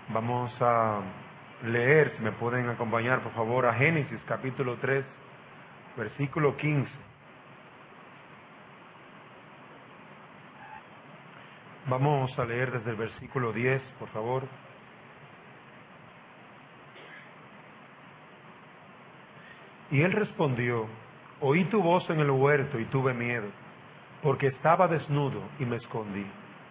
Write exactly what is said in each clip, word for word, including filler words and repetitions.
Vamos a leer, si me pueden acompañar por favor, a Génesis capítulo tres, versículo quince. Vamos a leer desde el versículo diez, por favor. Y él respondió: oí tu voz en el huerto y tuve miedo, porque estaba desnudo y me escondí.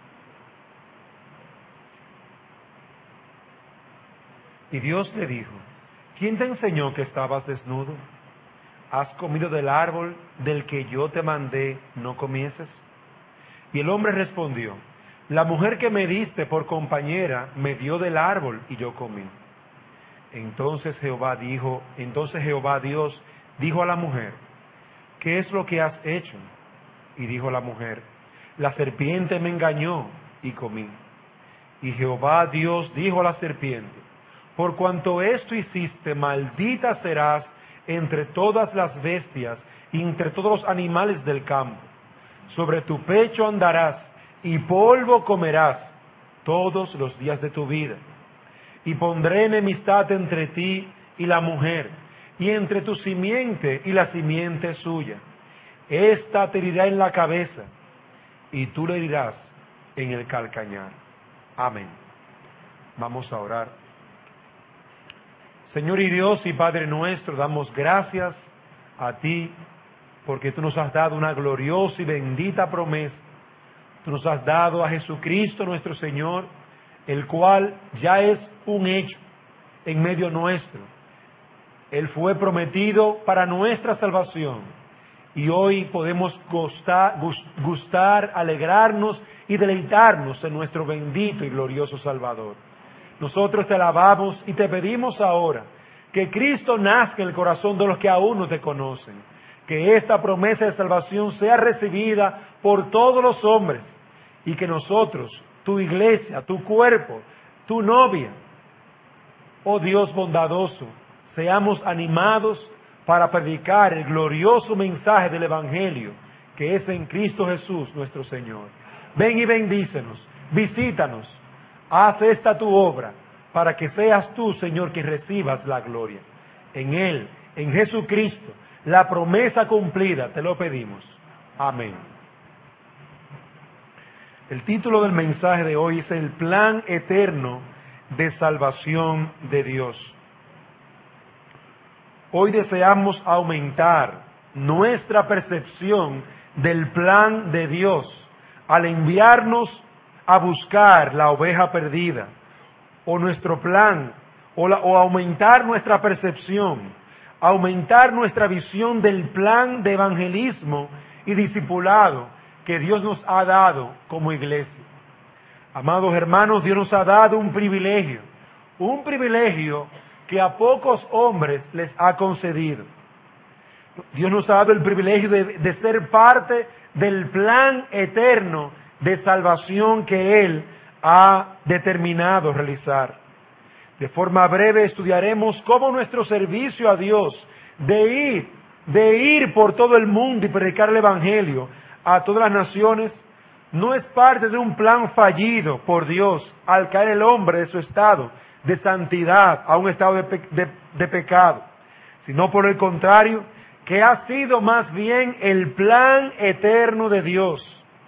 Y Dios le dijo: ¿quién te enseñó que estabas desnudo? ¿Has comido del árbol del que yo te mandé no comieses? Y el hombre respondió: la mujer que me diste por compañera me dio del árbol y yo comí. Entonces Jehová dijo, entonces Jehová Dios dijo a la mujer: ¿qué es lo que has hecho? Y dijo la mujer: la serpiente me engañó y comí. Y Jehová Dios dijo a la serpiente: por cuanto esto hiciste, maldita serás entre todas las bestias y entre todos los animales del campo. Sobre tu pecho andarás y polvo comerás todos los días de tu vida. Y pondré enemistad entre ti y la mujer, y entre tu simiente y la simiente suya. Esta te herirá en la cabeza, y tú le herirás en el calcañar. Amén. Vamos a orar. Señor y Dios y Padre nuestro, damos gracias a ti porque tú nos has dado una gloriosa y bendita promesa. Tú nos has dado a Jesucristo nuestro Señor, el cual ya es un hecho en medio nuestro. Él fue prometido para nuestra salvación y hoy podemos gustar, gustar, alegrarnos y deleitarnos en nuestro bendito y glorioso Salvador. Nosotros te alabamos y te pedimos ahora que Cristo nazca en el corazón de los que aún no te conocen, que esta promesa de salvación sea recibida por todos los hombres y que nosotros, tu iglesia, tu cuerpo, tu novia, oh Dios bondadoso, seamos animados para predicar el glorioso mensaje del Evangelio que es en Cristo Jesús nuestro Señor. Ven y bendícenos, visítanos. Haz esta tu obra, para que seas tú, Señor, que recibas la gloria. En Él, en Jesucristo, la promesa cumplida, te lo pedimos. Amén. El título del mensaje de hoy es el plan eterno de salvación de Dios. Hoy deseamos aumentar nuestra percepción del plan de Dios al enviarnos a buscar la oveja perdida, o nuestro plan, o, la, o aumentar nuestra percepción, aumentar nuestra visión del plan de evangelismo y discipulado que Dios nos ha dado como iglesia. Amados hermanos, Dios nos ha dado un privilegio, un privilegio que a pocos hombres les ha concedido. Dios nos ha dado el privilegio de, de ser parte del plan eterno de salvación que Él ha determinado realizar. De forma breve estudiaremos cómo nuestro servicio a Dios de ir, de ir por todo el mundo y predicar el Evangelio a todas las naciones, no es parte de un plan fallido por Dios al caer el hombre de su estado de santidad a un estado de, pe- de, de pecado, sino por el contrario, que ha sido más bien el plan eterno de Dios.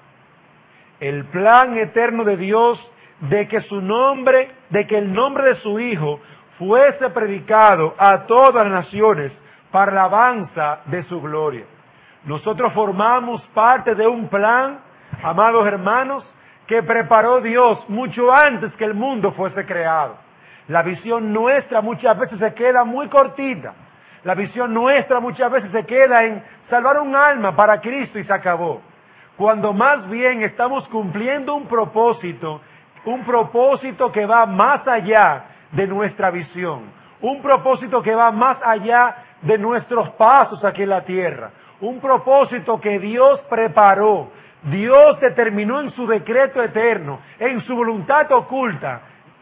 El plan eterno de Dios de que su nombre, de que el nombre de su Hijo fuese predicado a todas las naciones para la alabanza de su gloria. Nosotros formamos parte de un plan, amados hermanos, que preparó Dios mucho antes que el mundo fuese creado. La visión nuestra muchas veces se queda muy cortita. La visión nuestra muchas veces se queda en salvar un alma para Cristo y se acabó. Cuando más bien estamos cumpliendo un propósito, un propósito que va más allá de nuestra visión, un propósito que va más allá de nuestros pasos aquí en la tierra, un propósito que Dios preparó, Dios determinó en su decreto eterno, en su voluntad oculta,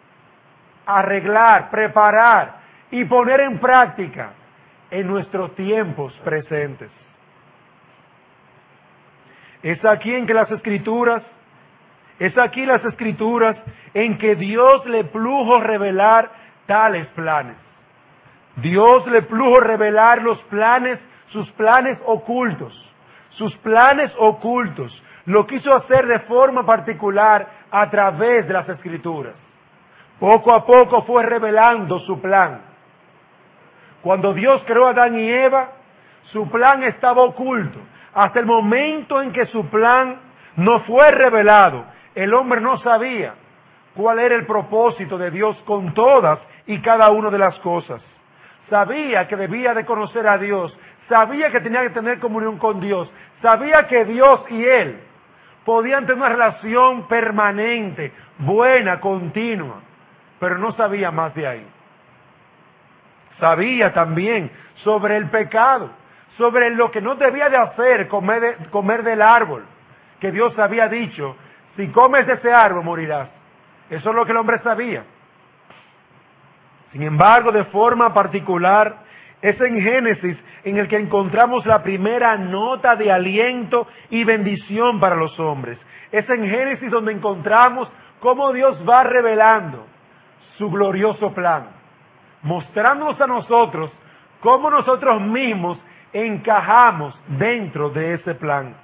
arreglar, preparar y poner en práctica en nuestros tiempos presentes. Es aquí en que las Escrituras Es aquí las Escrituras en que Dios le plujo revelar tales planes. Dios le plujo revelar los planes, sus planes ocultos, sus planes ocultos. Lo quiso hacer de forma particular a través de las Escrituras. Poco a poco fue revelando su plan. Cuando Dios creó a Adán y Eva, su plan estaba oculto. Hasta el momento en que su plan no fue revelado, el hombre no sabía cuál era el propósito de Dios con todas y cada una de las cosas. Sabía que debía de conocer a Dios, sabía que tenía que tener comunión con Dios, sabía que Dios y él podían tener una relación permanente, buena, continua, pero no sabía más de ahí. Sabía también sobre el pecado, sobre lo que no debía de hacer, comer, de, comer del árbol, que Dios había dicho, si comes de ese árbol morirás. Eso es lo que el hombre sabía. Sin embargo, de forma particular, es en Génesis en el que encontramos la primera nota de aliento y bendición para los hombres. Es en Génesis donde encontramos cómo Dios va revelando su glorioso plan, mostrándonos a nosotros cómo nosotros mismos encajamos dentro de ese plan.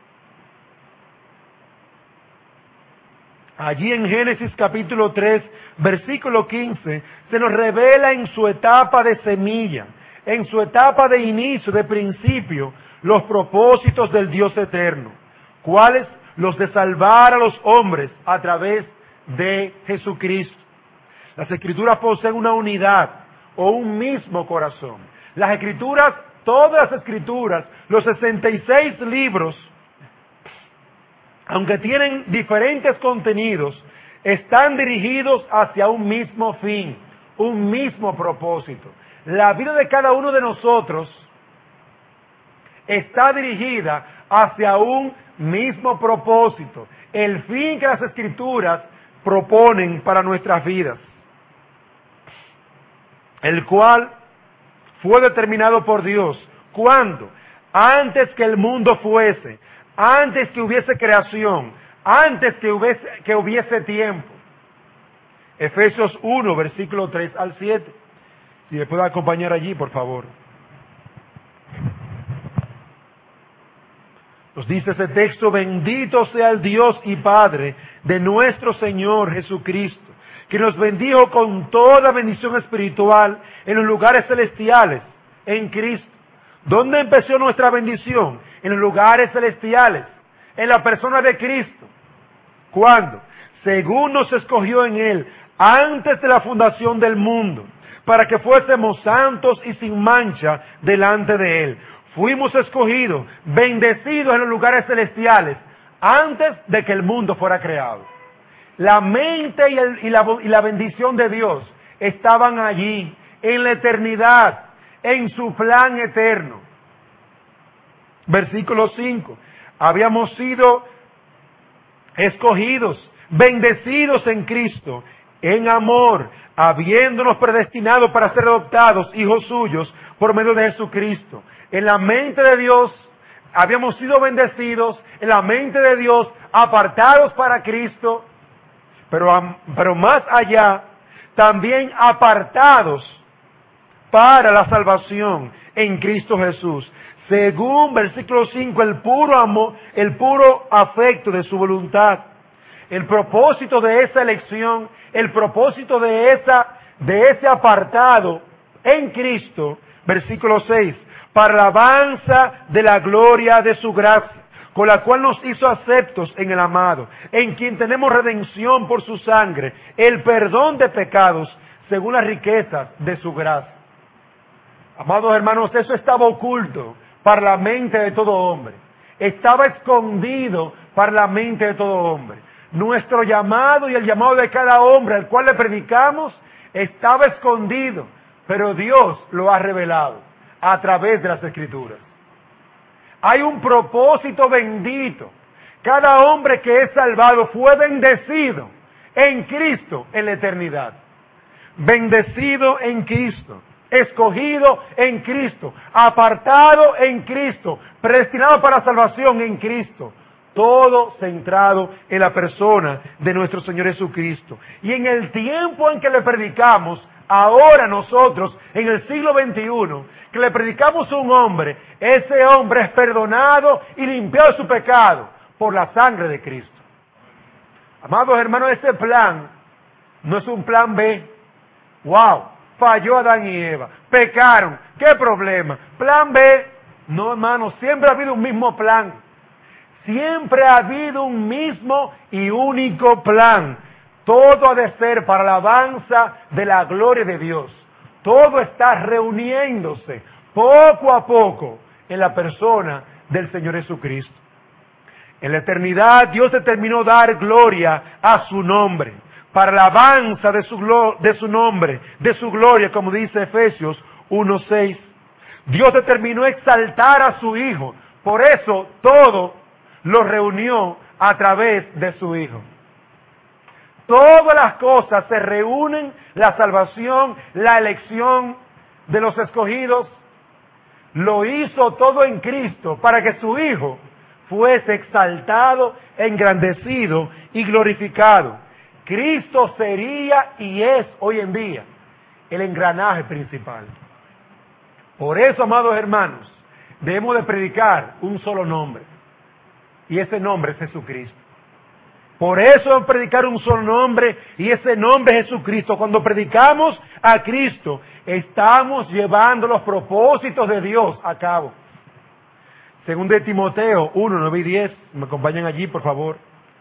Allí en Génesis capítulo tres, versículo quince, se nos revela en su etapa de semilla, en su etapa de inicio, de principio, los propósitos del Dios eterno. ¿Cuáles? Los de salvar a los hombres a través de Jesucristo. Las Escrituras poseen una unidad o un mismo corazón. Las Escrituras, todas las Escrituras, los sesenta y seis libros, aunque tienen diferentes contenidos, están dirigidos hacia un mismo fin, un mismo propósito. La vida de cada uno de nosotros está dirigida hacia un mismo propósito, el fin que las Escrituras proponen para nuestras vidas, el cual fue determinado por Dios. ¿Cuándo? Antes que el mundo fuese, antes que hubiese creación, antes que hubiese, que hubiese tiempo. Efesios uno, versículo tres al siete. Si me puede acompañar allí, por favor. Nos dice ese texto: bendito sea el Dios y Padre de nuestro Señor Jesucristo, que nos bendijo con toda bendición espiritual en los lugares celestiales, en Cristo. ¿Dónde empezó nuestra bendición? En los lugares celestiales, en la persona de Cristo. ¿Cuándo? Según nos escogió en Él, antes de la fundación del mundo, para que fuésemos santos y sin mancha delante de Él. Fuimos escogidos, bendecidos en los lugares celestiales, antes de que el mundo fuera creado. La mente y, el, y, la, y la bendición de Dios estaban allí, en la eternidad, en su plan eterno. Versículo cinco. Habíamos sido escogidos, bendecidos en Cristo, en amor, habiéndonos predestinado para ser adoptados hijos suyos por medio de Jesucristo. En la mente de Dios habíamos sido bendecidos, en la mente de Dios apartados para Cristo, pero, pero más allá, también apartados para la salvación en Cristo Jesús. Según versículo cinco, el puro amor, el puro afecto de su voluntad, el propósito de esa elección, el propósito de esa, de ese apartado en Cristo, versículo seis, para la alabanza de la gloria de su gracia, con la cual nos hizo aceptos en el amado, en quien tenemos redención por su sangre, el perdón de pecados, según las riquezas de su gracia. Amados hermanos, eso estaba oculto para la mente de todo hombre. Estaba escondido para la mente de todo hombre. Nuestro llamado y el llamado de cada hombre al cual le predicamos estaba escondido, pero Dios lo ha revelado a través de las Escrituras. Hay un propósito bendito. Cada hombre que es salvado fue bendecido en Cristo en la eternidad. Bendecido en Cristo. Escogido en Cristo, apartado en Cristo, predestinado para salvación en Cristo. todo centrado en la persona de nuestro Señor Jesucristo. Y en el tiempo en que le predicamos, ahora nosotros, en el siglo veintiuno, que le predicamos a un hombre, ese hombre es perdonado y limpiado de su pecado por la sangre de Cristo. Amados hermanos, ese plan no es un plan B. ¡Wow! Falló Adán y Eva, pecaron, ¿qué problema? Plan B. No, hermanos, siempre ha habido un mismo plan. Siempre ha habido un mismo y único plan. Todo ha de ser para la alabanza de la gloria de Dios. Todo está reuniéndose poco a poco en la persona del Señor Jesucristo. En la eternidad Dios determinó dar gloria a su nombre, para la alabanza de su, de su nombre, de su gloria, como dice Efesios uno seis. Dios determinó exaltar a su Hijo, por eso todo lo reunió a través de su Hijo. Todas las cosas se reúnen, la salvación, la elección de los escogidos, lo hizo todo en Cristo para que su Hijo fuese exaltado, engrandecido y glorificado. Cristo sería y es hoy en día el engranaje principal. Por eso, amados hermanos, debemos de predicar un solo nombre, y ese nombre es Jesucristo. Por eso debemos predicar un solo nombre, y ese nombre es Jesucristo. Cuando predicamos a Cristo, estamos llevando los propósitos de Dios a cabo. Según de Timoteo uno, nueve y diez, me acompañan allí, por favor.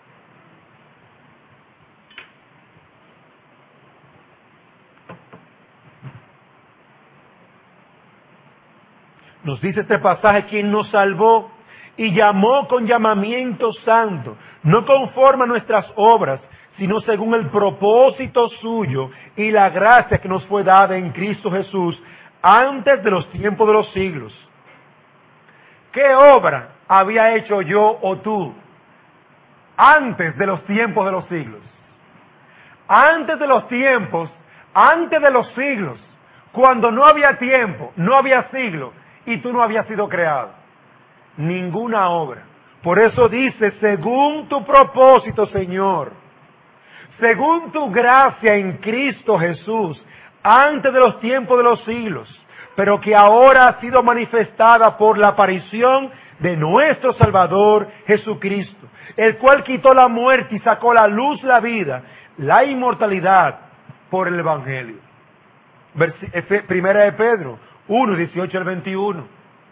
Nos dice este pasaje, quien nos salvó y llamó con llamamiento santo, no conforme a nuestras obras, sino según el propósito suyo y la gracia que nos fue dada en Cristo Jesús antes de los tiempos de los siglos. ¿Qué obra había hecho yo o tú antes de los tiempos de los siglos? Antes de los tiempos, antes de los siglos, cuando no había tiempo, no había siglo, y tú no habías sido creado. Ninguna obra. Por eso dice, según tu propósito, Señor, según tu gracia en Cristo Jesús, antes de los tiempos de los siglos, pero que ahora ha sido manifestada por la aparición de nuestro Salvador Jesucristo, el cual quitó la muerte y sacó a la luz la vida, la inmortalidad, por el Evangelio. Versi- Primera de Pedro uno, dieciocho al veintiuno.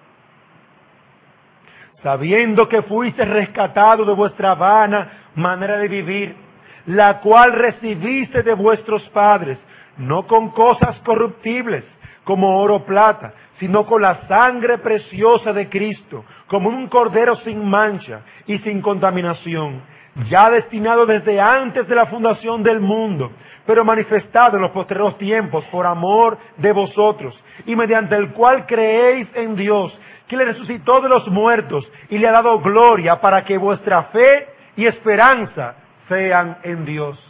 Sabiendo que fuiste rescatado de vuestra vana manera de vivir, la cual recibiste de vuestros padres, no con cosas corruptibles, como oro o plata, sino con la sangre preciosa de Cristo, como un cordero sin mancha y sin contaminación, ya destinado desde antes de la fundación del mundo, pero manifestado en los postreros tiempos por amor de vosotros, y mediante el cual creéis en Dios, que le resucitó de los muertos y le ha dado gloria, para que vuestra fe y esperanza sean en Dios.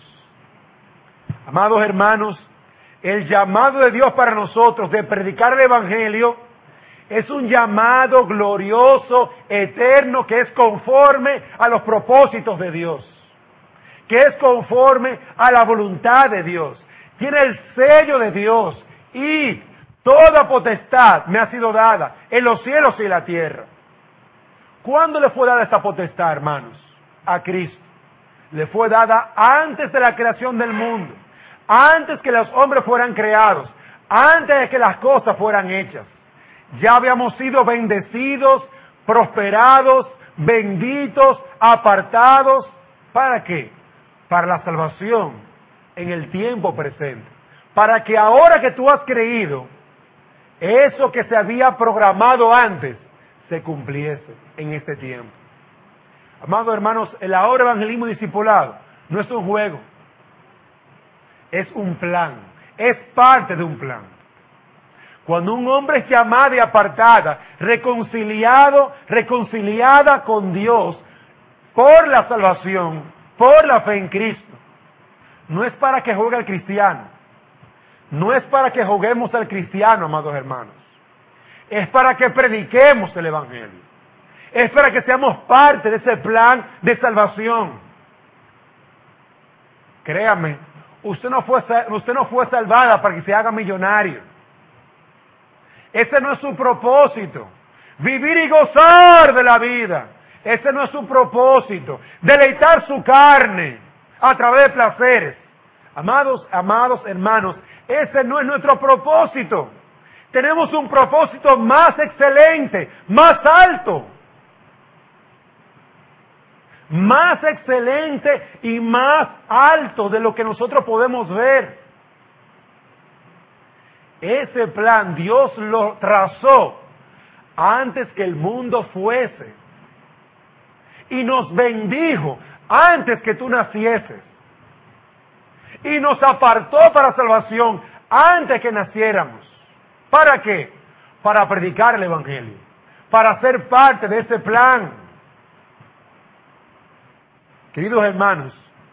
Amados hermanos, el llamado de Dios para nosotros de predicar el Evangelio es un llamado glorioso, eterno, que es conforme a los propósitos de Dios, que es conforme a la voluntad de Dios. Tiene el sello de Dios y toda potestad me ha sido dada en los cielos y en la tierra. ¿Cuándo le fue dada esta potestad, hermanos? A Cristo. Le fue dada antes de la creación del mundo, antes que los hombres fueran creados, antes de que las cosas fueran hechas. Ya habíamos sido bendecidos, prosperados, benditos, apartados. ¿Para qué? Para la salvación en el tiempo presente. Para que ahora que tú has creído, eso que se había programado antes se cumpliese en este tiempo. Amados hermanos, el ahora evangelismo y discipulado no es un juego, es un plan, es parte de un plan. Cuando un hombre es llamado y apartada, reconciliado, reconciliada con Dios por la salvación, por la fe en Cristo, no es para que juegue al cristiano, no es para que juguemos al cristiano, amados hermanos, es para que prediquemos el Evangelio, Es para que seamos parte de ese plan de salvación. Créame, usted no fue, usted no fue salvada para que se haga millonario. Ese no es su propósito. Vivir y gozar de la vida. Ese no es su propósito. Deleitar su carne a través de placeres. Amados, amados hermanos, ese no es nuestro propósito. Tenemos un propósito más excelente, más alto. Más excelente y más alto de lo que nosotros podemos ver. Ese plan Dios lo trazó antes que el mundo fuese. Y nos bendijo antes que tú nacieses. Y nos apartó para salvación antes que naciéramos. ¿Para qué? Para predicar el Evangelio. Para ser parte de ese plan. Queridos hermanos,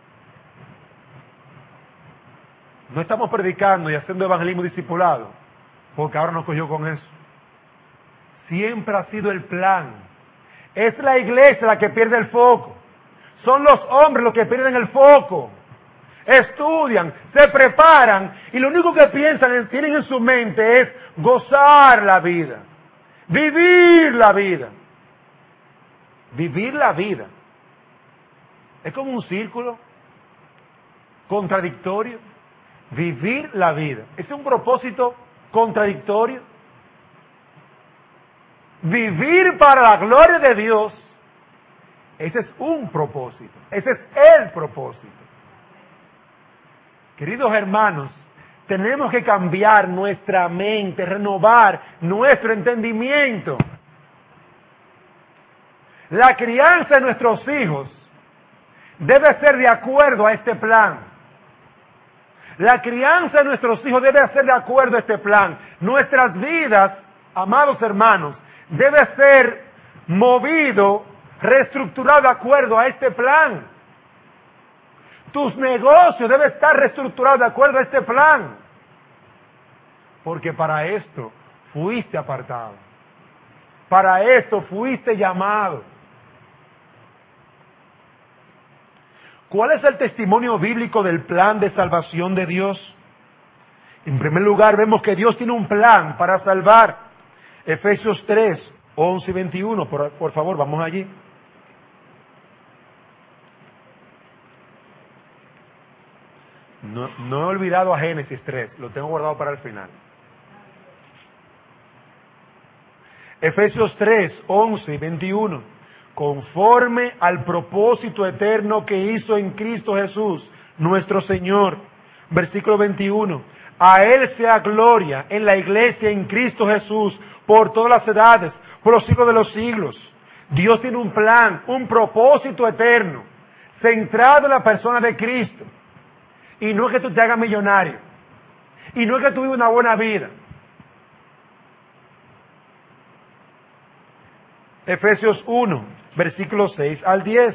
no estamos predicando y haciendo evangelismo discipulado, porque ahora nos cogió con eso. Siempre ha sido el plan. Es la iglesia la que pierde el foco. Son los hombres los que pierden el foco. Estudian, se preparan y lo único que piensan, tienen en su mente es gozar la vida. Vivir la vida. Vivir la vida. Es como un círculo contradictorio. Vivir la vida. Es un propósito contradictorio. Vivir para la gloria de Dios. Ese es un propósito. Ese es el propósito. Queridos hermanos, tenemos que cambiar nuestra mente, renovar nuestro entendimiento. La crianza de nuestros hijos debe ser de acuerdo a este plan. La crianza de nuestros hijos debe ser de acuerdo a este plan. Nuestras vidas, amados hermanos, debe ser movido, reestructurado de acuerdo a este plan. Tus negocios deben estar reestructurados de acuerdo a este plan. Porque para esto fuiste apartado. Para esto fuiste llamado. ¿Cuál es el testimonio bíblico del plan de salvación de Dios? En primer lugar, vemos que Dios tiene un plan para salvar. Efesios tres, once y veintiuno, por, por favor, vamos allí. No, no he olvidado a Génesis tres, lo tengo guardado para el final. Efesios tres, once y veintiuno. Conforme al propósito eterno que hizo en Cristo Jesús, nuestro Señor. Versículo veintiuno. A Él sea gloria en la iglesia en Cristo Jesús, por todas las edades, por los siglos de los siglos. Dios tiene un plan, un propósito eterno, centrado en la persona de Cristo. Y no es que tú te hagas millonario. Y no es que tú vivas una buena vida. Efesios uno, versículos seis al diez.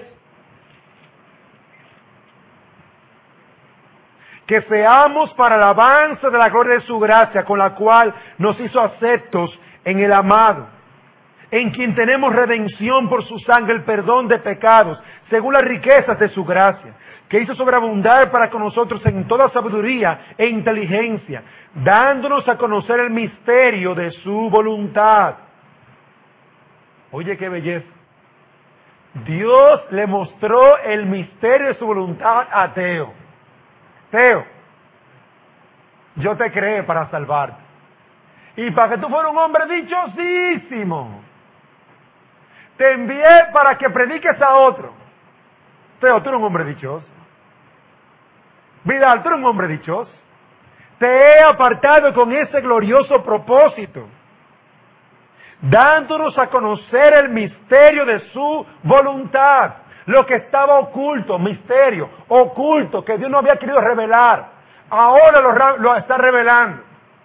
Que seamos para el avance de la gloria de su gracia, con la cual nos hizo aceptos en el amado, en quien tenemos redención por su sangre, el perdón de pecados, según las riquezas de su gracia, que hizo sobreabundar para con nosotros en toda sabiduría e inteligencia, dándonos a conocer el misterio de su voluntad. Oye, qué belleza. Dios le mostró el misterio de su voluntad a Teo. Teo, yo te creé para salvarte. Y para que tú fueras un hombre dichosísimo. Te envié para que prediques a otro. Teo, tú eres un hombre dichoso. Vidal, tú eres un hombre dichoso. Te he apartado con ese glorioso propósito, dándonos a conocer el misterio de su voluntad. Lo que estaba oculto, misterio, oculto, que Dios no había querido revelar, ahora lo, lo está revelando.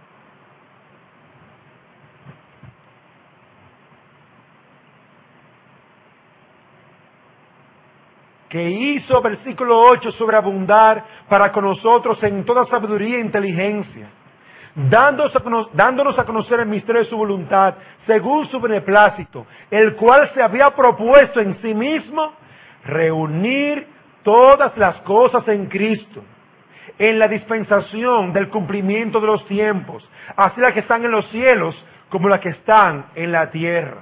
Que hizo, versículo ocho, sobreabundar para con nosotros en toda sabiduría e inteligencia, dándonos a, cono- dándonos a conocer el misterio de su voluntad, según su beneplácito, el cual se había propuesto en sí mismo reunir todas las cosas en Cristo, en la dispensación del cumplimiento de los tiempos, así las que están en los cielos como las que están en la tierra.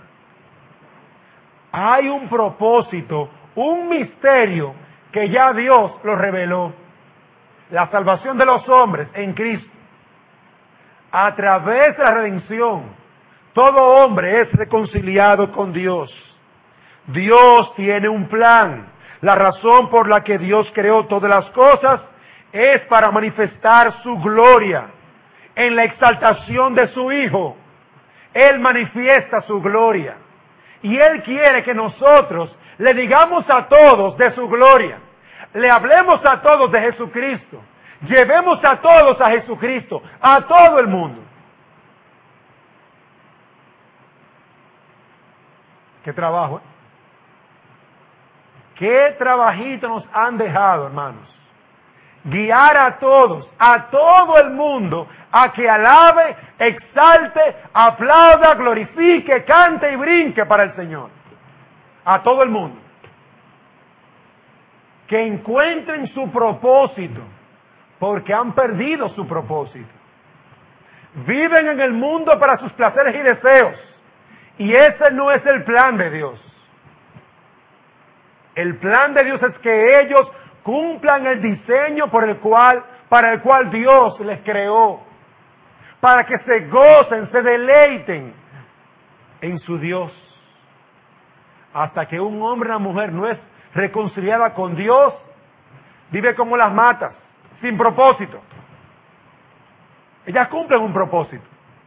Hay un propósito, un misterio que ya Dios lo reveló. La salvación de los hombres en Cristo. A través de la redención, todo hombre es reconciliado con Dios. Dios tiene un plan. La razón por la que Dios creó todas las cosas es para manifestar su gloria en la exaltación de su Hijo. Él manifiesta su gloria. Y Él quiere que nosotros le digamos a todos de su gloria. Le hablemos a todos de Jesucristo. Llevemos a todos a Jesucristo, a todo el mundo. Qué trabajo, ¿eh? Qué trabajito nos han dejado, hermanos. Guiar a todos, a todo el mundo, a que alabe, exalte, aplauda, glorifique, cante y brinque para el Señor. A todo el mundo. Que encuentren su propósito, porque han perdido su propósito. Viven en el mundo para sus placeres y deseos, y ese no es el plan de Dios. El plan de Dios es que ellos cumplan el diseño por el cual, para el cual Dios les creó, para que se gocen, se deleiten en su Dios. Hasta que un hombre o una mujer no es reconciliada con Dios, vive como las matas, sin propósito. Ellas cumplen un propósito,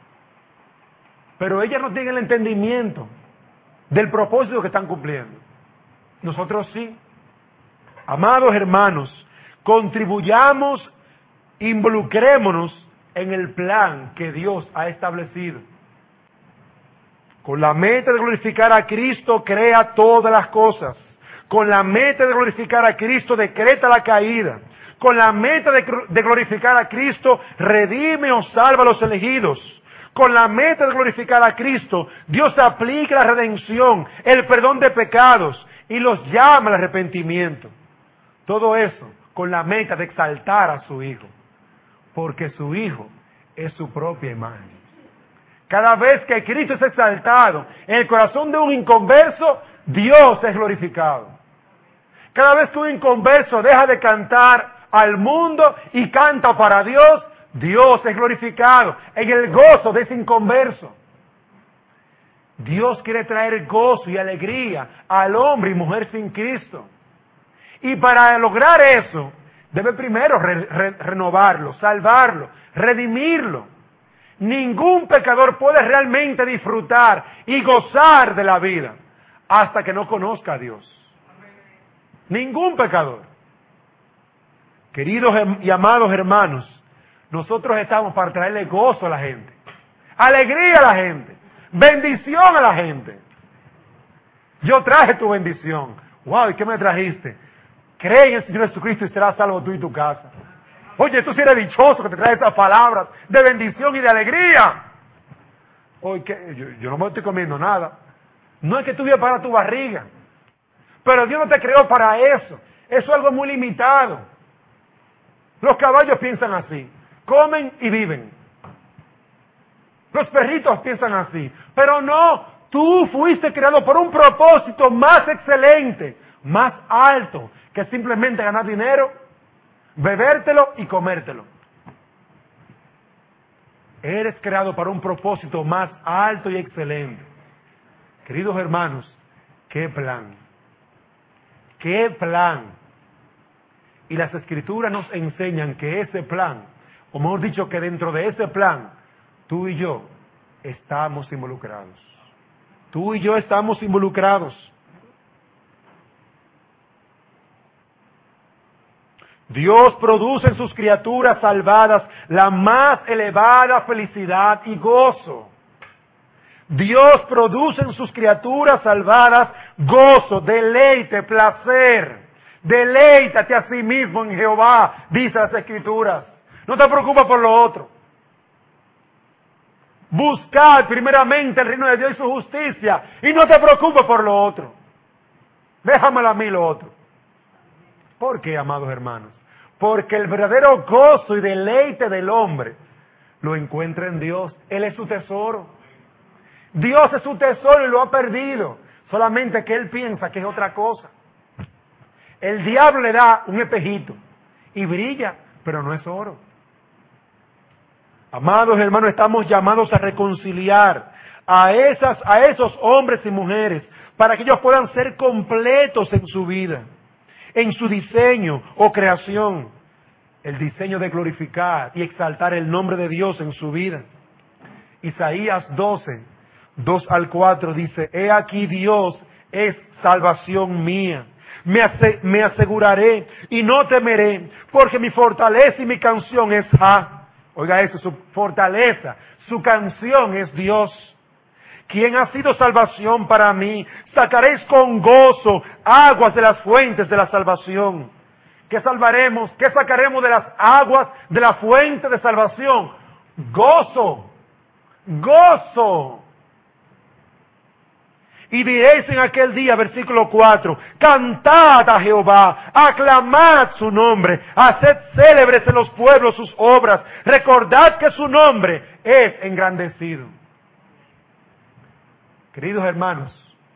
pero ellas no tienen el entendimiento del propósito que están cumpliendo. Nosotros sí. Amados hermanos, contribuyamos, involucrémonos en el plan que Dios ha establecido. Con la meta de glorificar a Cristo, crea todas las cosas. Con la meta de glorificar a Cristo, decreta la caída. Con la meta de, de glorificar a Cristo, redime o salva a los elegidos. Con la meta de glorificar a Cristo, Dios aplica la redención, el perdón de pecados y los llama al arrepentimiento. Todo eso con la meta de exaltar a su Hijo, porque su Hijo es su propia imagen. Cada vez que Cristo es exaltado en el corazón de un inconverso, Dios es glorificado. Cada vez que un inconverso deja de cantar al mundo y canta para Dios, Dios es glorificado en el gozo de ese inconverso. Dios quiere traer gozo y alegría al hombre y mujer sin Cristo. Y para lograr eso, debe primero re, re, renovarlo, salvarlo, redimirlo. Ningún pecador puede realmente disfrutar y gozar de la vida hasta que no conozca a Dios. Ningún pecador. Queridos y amados hermanos, nosotros estamos para traerle gozo a la gente, alegría a la gente, bendición a la gente. Yo traje tu bendición. Wow, ¿y qué me trajiste? Cree en el Señor Jesucristo y serás salvo tú y tu casa. Oye, tú sí eres dichoso que te traes esas palabras de bendición y de alegría. Oye, ¿qué? Yo, yo no me estoy comiendo nada. No es que tú vivas para tu barriga. Pero Dios no te creó para eso. Eso es algo muy limitado. Los caballos piensan así. Comen y viven. Los perritos piensan así. Pero no, tú fuiste creado por un propósito más excelente, más alto, que simplemente ganar dinero, bebértelo y comértelo. Eres creado para un propósito más alto y excelente. Queridos hermanos, qué plan. Qué plan. Y las Escrituras nos enseñan que ese plan, o mejor dicho, que dentro de ese plan, tú y yo estamos involucrados. Tú y yo estamos involucrados. Dios produce en sus criaturas salvadas la más elevada felicidad y gozo. Dios produce en sus criaturas salvadas gozo, deleite, placer. Deleítate a sí mismo en Jehová, dice las Escrituras. No te preocupes por lo otro. Buscad primeramente el reino de Dios y su justicia, y no te preocupes por lo otro. Déjamelo a mí lo otro. ¿Por qué, amados hermanos? Porque el verdadero gozo y deleite del hombre lo encuentra en Dios. Él es su tesoro. Dios es su tesoro y lo ha perdido. Solamente que él piensa que es otra cosa. El diablo le da un espejito y brilla, pero no es oro. Amados hermanos, estamos llamados a reconciliar a esas, a esos hombres y mujeres para que ellos puedan ser completos en su vida, en su diseño o creación. El diseño de glorificar y exaltar el nombre de Dios en su vida. Isaías doce, dos al cuatro dice, he aquí Dios es salvación mía. Me, ase- me aseguraré y no temeré, porque mi fortaleza y mi canción es Ja. Oiga eso, su fortaleza, su canción es Dios. Quien ha sido salvación para mí, sacaréis con gozo aguas de las fuentes de la salvación. ¿Qué salvaremos? ¿Qué sacaremos de las aguas de la fuente de salvación? Gozo, gozo. Y diréis en aquel día, versículo cuatro, cantad a Jehová, aclamad su nombre, haced célebres en los pueblos sus obras, recordad que su nombre es engrandecido. Queridos hermanos,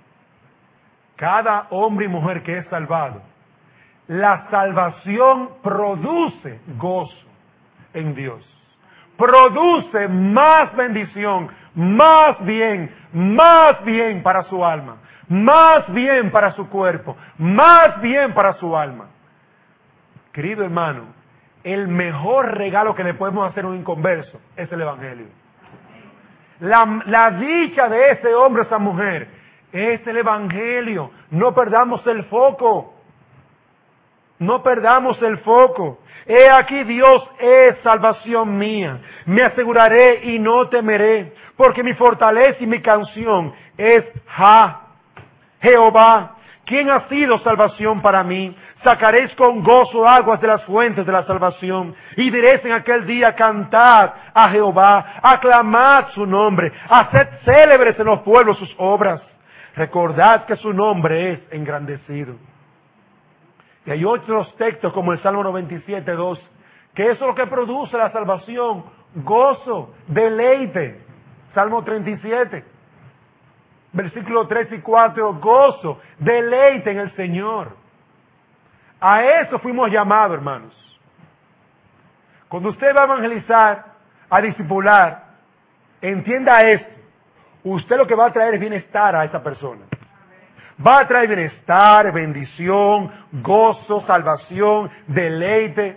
cada hombre y mujer que es salvado, la salvación produce gozo en Dios. Produce más bendición, más bien, más bien para su alma, más bien para su cuerpo, más bien para su alma. Querido hermano, el mejor regalo que le podemos hacer a un inconverso es el Evangelio. La, la dicha de ese hombre o esa mujer es el Evangelio. No perdamos el foco. No perdamos el foco. He aquí Dios es salvación mía. Me aseguraré y no temeré, porque mi fortaleza y mi canción es Ja, Jehová, quien ha sido salvación para mí. Sacaréis con gozo aguas de las fuentes de la salvación, y diréis en aquel día, cantad a Jehová, aclamad su nombre, haced célebres en los pueblos sus obras. Recordad que su nombre es engrandecido. Y hay otros textos como el Salmo noventa y siete, dos, que eso es lo que produce la salvación, gozo, deleite. Salmo treinta y siete, versículos tres y cuatro, gozo, deleite en el Señor. A eso fuimos llamados, hermanos. Cuando usted va a evangelizar, a discipular, entienda esto. Usted lo que va a traer es bienestar a esa persona. Va a traer bienestar, bendición, gozo, salvación, deleite.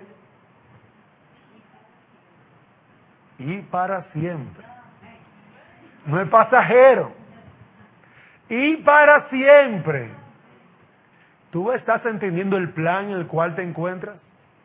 Y para siempre. No es pasajero. Y para siempre. ¿Tú estás entendiendo el plan en el cual te encuentras?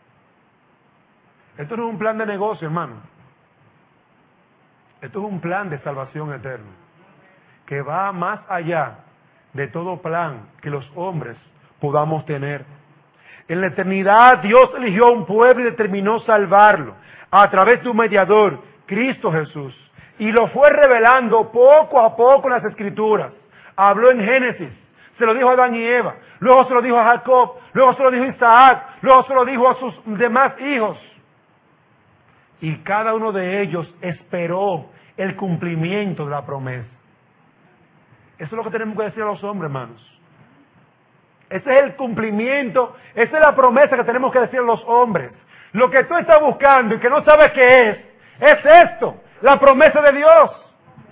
Esto no es un plan de negocio, hermano. Esto es un plan de salvación eterna, que va más allá de todo plan que los hombres podamos tener. En la eternidad Dios eligió a un pueblo y determinó salvarlo a través de un mediador, Cristo Jesús, y lo fue revelando poco a poco en las Escrituras. Habló en Génesis, se lo dijo a Adán y Eva, luego se lo dijo a Jacob, luego se lo dijo a Isaac, luego se lo dijo a sus demás hijos. Y cada uno de ellos esperó el cumplimiento de la promesa. Eso es lo que tenemos que decir a los hombres, hermanos. Ese es el cumplimiento, esa es la promesa que tenemos que decir a los hombres. Lo que tú estás buscando y que no sabes qué es, es esto, la promesa de Dios.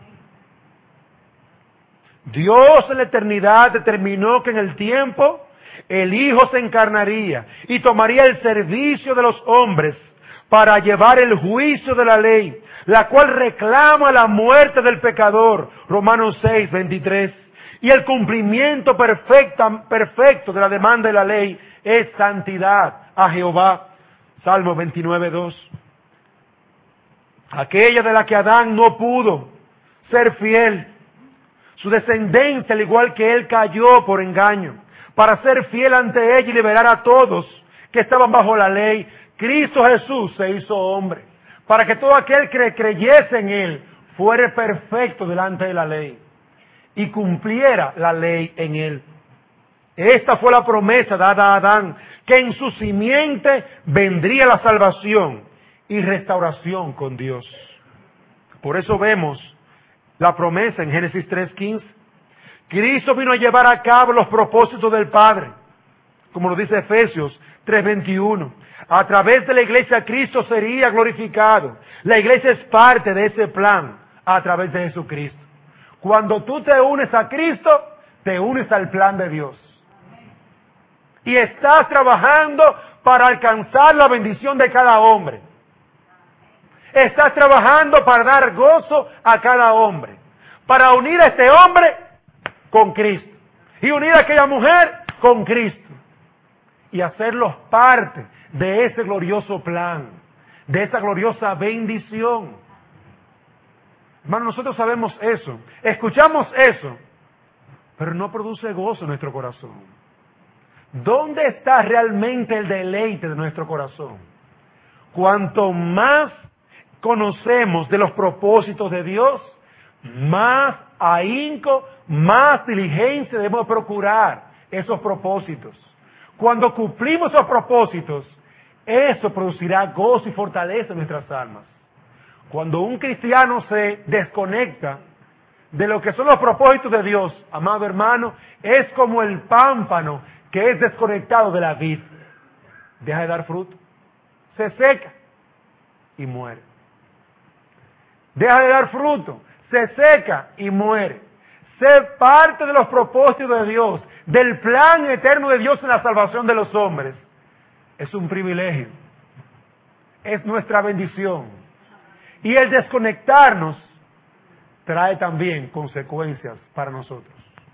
Dios en la eternidad determinó que en el tiempo el Hijo se encarnaría y tomaría el servicio de los hombres para llevar el juicio de la ley, la cual reclama la muerte del pecador, Romanos seis, veintitrés. Y el cumplimiento perfecta, perfecto de la demanda de la ley es santidad a Jehová, Salmo veintinueve, dos. Aquella de la que Adán no pudo ser fiel, su descendencia, al igual que él, cayó por engaño, para ser fiel ante ella y liberar a todos que estaban bajo la ley. Cristo Jesús se hizo hombre, para que todo aquel que creyese en él fuere perfecto delante de la ley y cumpliera la ley en él. Esta fue la promesa dada a Adán, que en su simiente vendría la salvación y restauración con Dios. Por eso vemos la promesa en Génesis tres quince. Cristo vino a llevar a cabo los propósitos del Padre, como lo dice Efesios tres veintiuno. A través de la iglesia Cristo sería glorificado. La iglesia es parte de ese plan a través de Jesucristo. Cuando tú te unes a Cristo, te unes al plan de Dios. Y estás trabajando para alcanzar la bendición de cada hombre. Estás trabajando para dar gozo a cada hombre. Para unir a este hombre con Cristo. Y unir a aquella mujer con Cristo. Y hacerlos parte de ese glorioso plan. De esa gloriosa bendición. Hermano, nosotros sabemos eso. Escuchamos eso. Pero no produce gozo en nuestro corazón. ¿Dónde está realmente el deleite de nuestro corazón? Cuanto más conocemos de los propósitos de Dios, más ahínco, más diligencia debemos procurar esos propósitos. Cuando cumplimos esos propósitos, eso producirá gozo y fortaleza en nuestras almas. Cuando un cristiano se desconecta de lo que son los propósitos de Dios, amado hermano, es como el pámpano que es desconectado de la vid. Deja de dar fruto, se seca y muere. Deja de dar fruto, se seca y muere. Ser parte de los propósitos de Dios, del plan eterno de Dios en la salvación de los hombres, es un privilegio, es nuestra bendición. Y el desconectarnos trae también consecuencias para nosotros.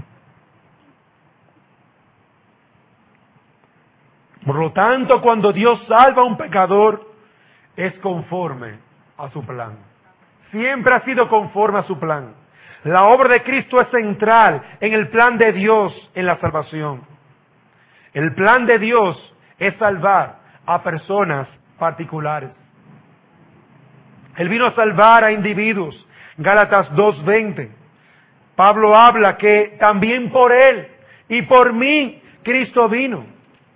Por lo tanto, cuando Dios salva a un pecador, es conforme a su plan. Siempre ha sido conforme a su plan. La obra de Cristo es central en el plan de Dios en la salvación. El plan de Dios es salvar a personas particulares. Él vino a salvar a individuos. Gálatas dos veinte. Pablo habla que también por Él y por mí Cristo vino.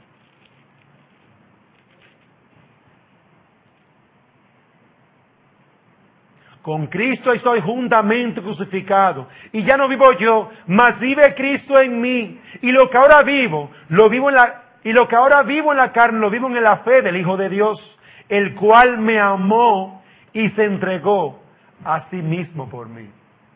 Con Cristo estoy juntamente crucificado. Y ya no vivo yo, mas vive Cristo en mí. Y lo que ahora vivo, lo vivo en la, y lo que ahora vivo en la carne, lo vivo en la fe del Hijo de Dios, el cual me amó y se entregó a sí mismo por mí.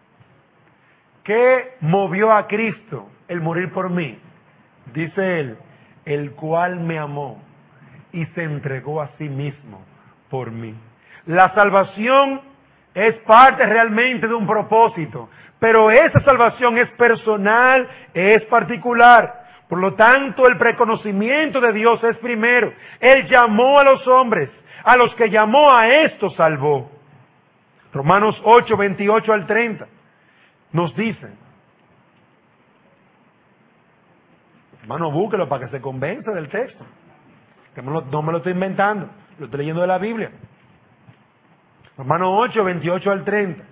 ¿Qué movió a Cristo el morir por mí? Dice él, el cual me amó y se entregó a sí mismo por mí. La salvación es parte realmente de un propósito, pero esa salvación es personal, es particular. Por lo tanto, el preconocimiento de Dios es primero. Él llamó a los hombres, a los que llamó a estos salvó. Romanos ocho, veintiocho al treinta nos dice, hermano, búsquelo para que se convenza del texto, que no, no me lo estoy inventando, lo estoy leyendo de la Biblia. Romanos ocho, veintiocho al treinta.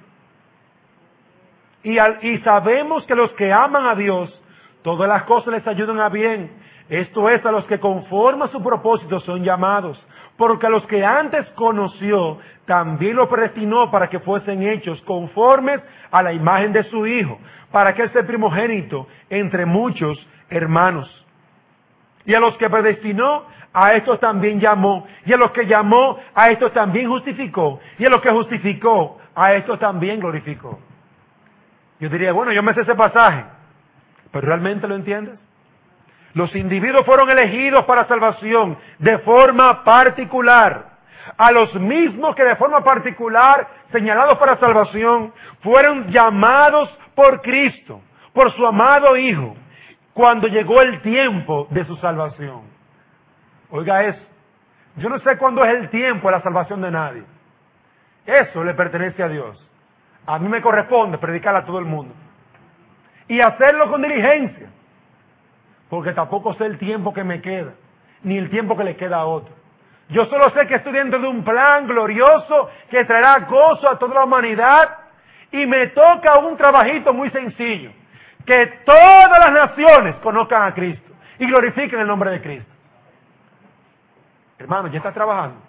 Y, al, y sabemos que los que aman a Dios, todas las cosas les ayudan a bien. Esto es, a los que conforme a su propósito son llamados. Porque a los que antes conoció, también los predestinó para que fuesen hechos conformes a la imagen de su Hijo, para que Él sea primogénito entre muchos hermanos. Y a los que predestinó, a estos también llamó. Y a los que llamó, a estos también justificó. Y a los que justificó, a estos también glorificó. Yo diría, bueno, yo me sé ese pasaje, pero ¿realmente lo entiendes? Los individuos fueron elegidos para salvación de forma particular. A los mismos que de forma particular, señalados para salvación, fueron llamados por Cristo, por su amado Hijo, cuando llegó el tiempo de su salvación. Oiga eso, yo no sé cuándo es el tiempo de la salvación de nadie. Eso le pertenece a Dios. A mí me corresponde predicar a todo el mundo. Y hacerlo con diligencia. Porque tampoco sé el tiempo que me queda, ni el tiempo que le queda a otro. Yo solo sé que estoy dentro de un plan glorioso que traerá gozo a toda la humanidad Y me toca un trabajito muy sencillo. Que todas las naciones conozcan a Cristo y glorifiquen el nombre de Cristo. Hermano, ¿ya estás trabajando?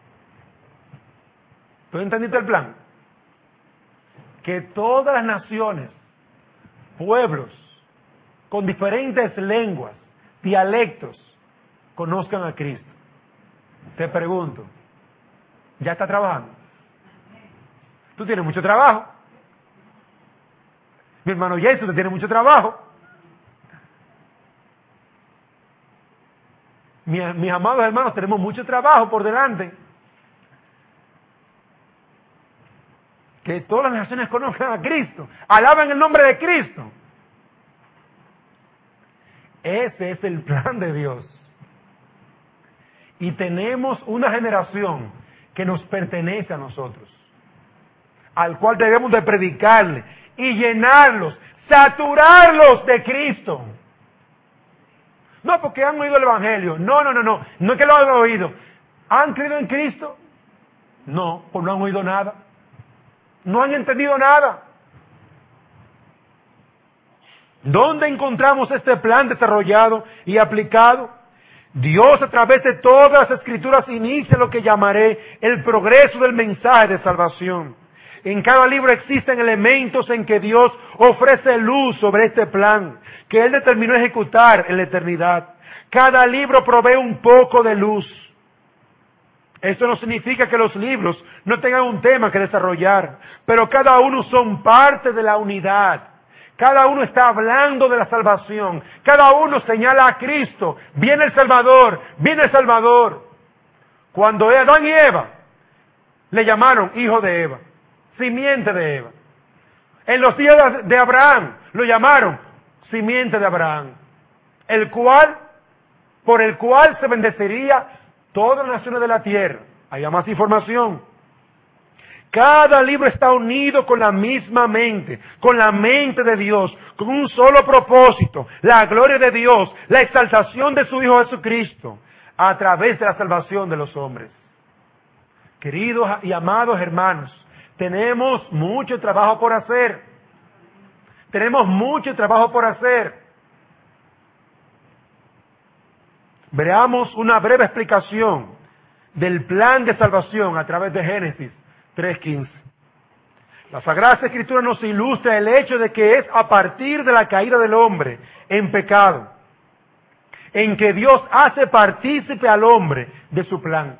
¿Tú entendiste el plan? Que todas las naciones, pueblos, con diferentes lenguas, dialectos, conozcan a Cristo. Te pregunto, ¿ya estás trabajando? Tú tienes mucho trabajo. Mi hermano Jesús, te tiene mucho trabajo. Mis, mis amados hermanos, tenemos mucho trabajo por delante. Que todas las naciones conozcan a Cristo, alaben el nombre de Cristo. Ese es el plan de Dios. Y tenemos una generación que nos pertenece a nosotros, al cual debemos de predicarle y llenarlos, saturarlos de Cristo. No porque han oído el Evangelio, no, no, no, no, no es que lo han oído. ¿Han creído en Cristo? No, pues no han oído nada. No han entendido nada. ¿Dónde encontramos este plan desarrollado y aplicado? Dios, a través de todas las Escrituras, inicia lo que llamaré el progreso del mensaje de salvación. En cada libro existen elementos en que Dios ofrece luz sobre este plan, que Él determinó ejecutar en la eternidad. Cada libro provee un poco de luz. Esto no significa que los libros no tengan un tema que desarrollar, pero cada uno son parte de la unidad. Cada uno está hablando de la salvación. Cada uno señala a Cristo. Viene el Salvador, viene el Salvador. Cuando Adán y Eva le llamaron hijo de Eva, simiente de Eva. En los días de Abraham lo llamaron simiente de Abraham, el cual, por el cual se bendeciría todas las naciones de la tierra. Hay más información. Cada libro está unido con la misma mente, con la mente de Dios, con un solo propósito, la gloria de Dios, la exaltación de su Hijo Jesucristo, a través de la salvación de los hombres. Queridos y amados hermanos, tenemos mucho trabajo por hacer. Tenemos mucho trabajo por hacer. Veamos una breve explicación del plan de salvación a través de Génesis tres quince. La Sagrada Escritura nos ilustra el hecho de que es a partir de la caída del hombre en pecado, en que Dios hace partícipe al hombre de su plan.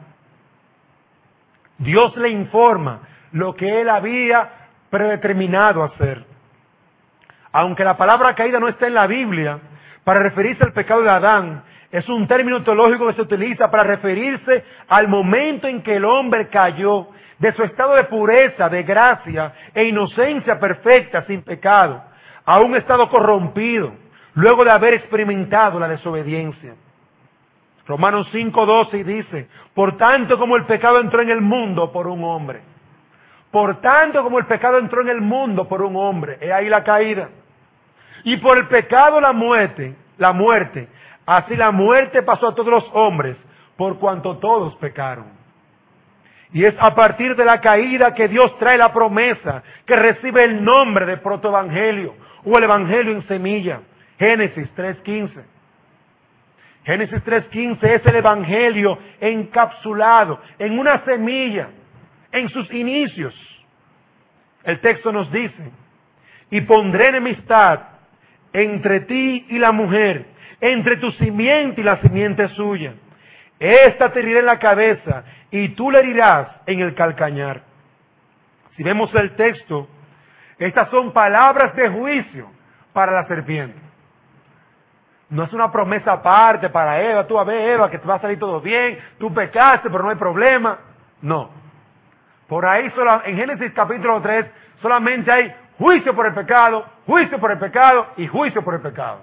Dios le informa lo que Él había predeterminado hacer. Aunque la palabra caída no está en la Biblia, para referirse al pecado de Adán, es un término teológico que se utiliza para referirse al momento en que el hombre cayó de su estado de pureza, de gracia e inocencia perfecta, sin pecado, a un estado corrompido, luego de haber experimentado la desobediencia. Romanos cinco doce dice, por tanto como el pecado entró en el mundo por un hombre, por tanto como el pecado entró en el mundo por un hombre, he ahí la caída, y por el pecado la muerte, la muerte, así la muerte pasó a todos los hombres, por cuanto todos pecaron. Y es a partir de la caída que Dios trae la promesa que recibe el nombre de protoevangelio o el evangelio en semilla. Génesis tres quince. Génesis tres quince es el evangelio encapsulado en una semilla, en sus inicios. El texto nos dice, y pondré enemistad entre ti y la mujer, entre tu simiente y la simiente suya. Esta te herirá en la cabeza y tú le herirás en el calcañar. Si vemos el texto, estas son palabras de juicio para la serpiente. No es una promesa aparte para Eva, tú a ver Eva que te va a salir todo bien, tú pecaste pero no hay problema. No. Por ahí solo, en Génesis capítulo tres solamente hay juicio por el pecado, juicio por el pecado y juicio por el pecado.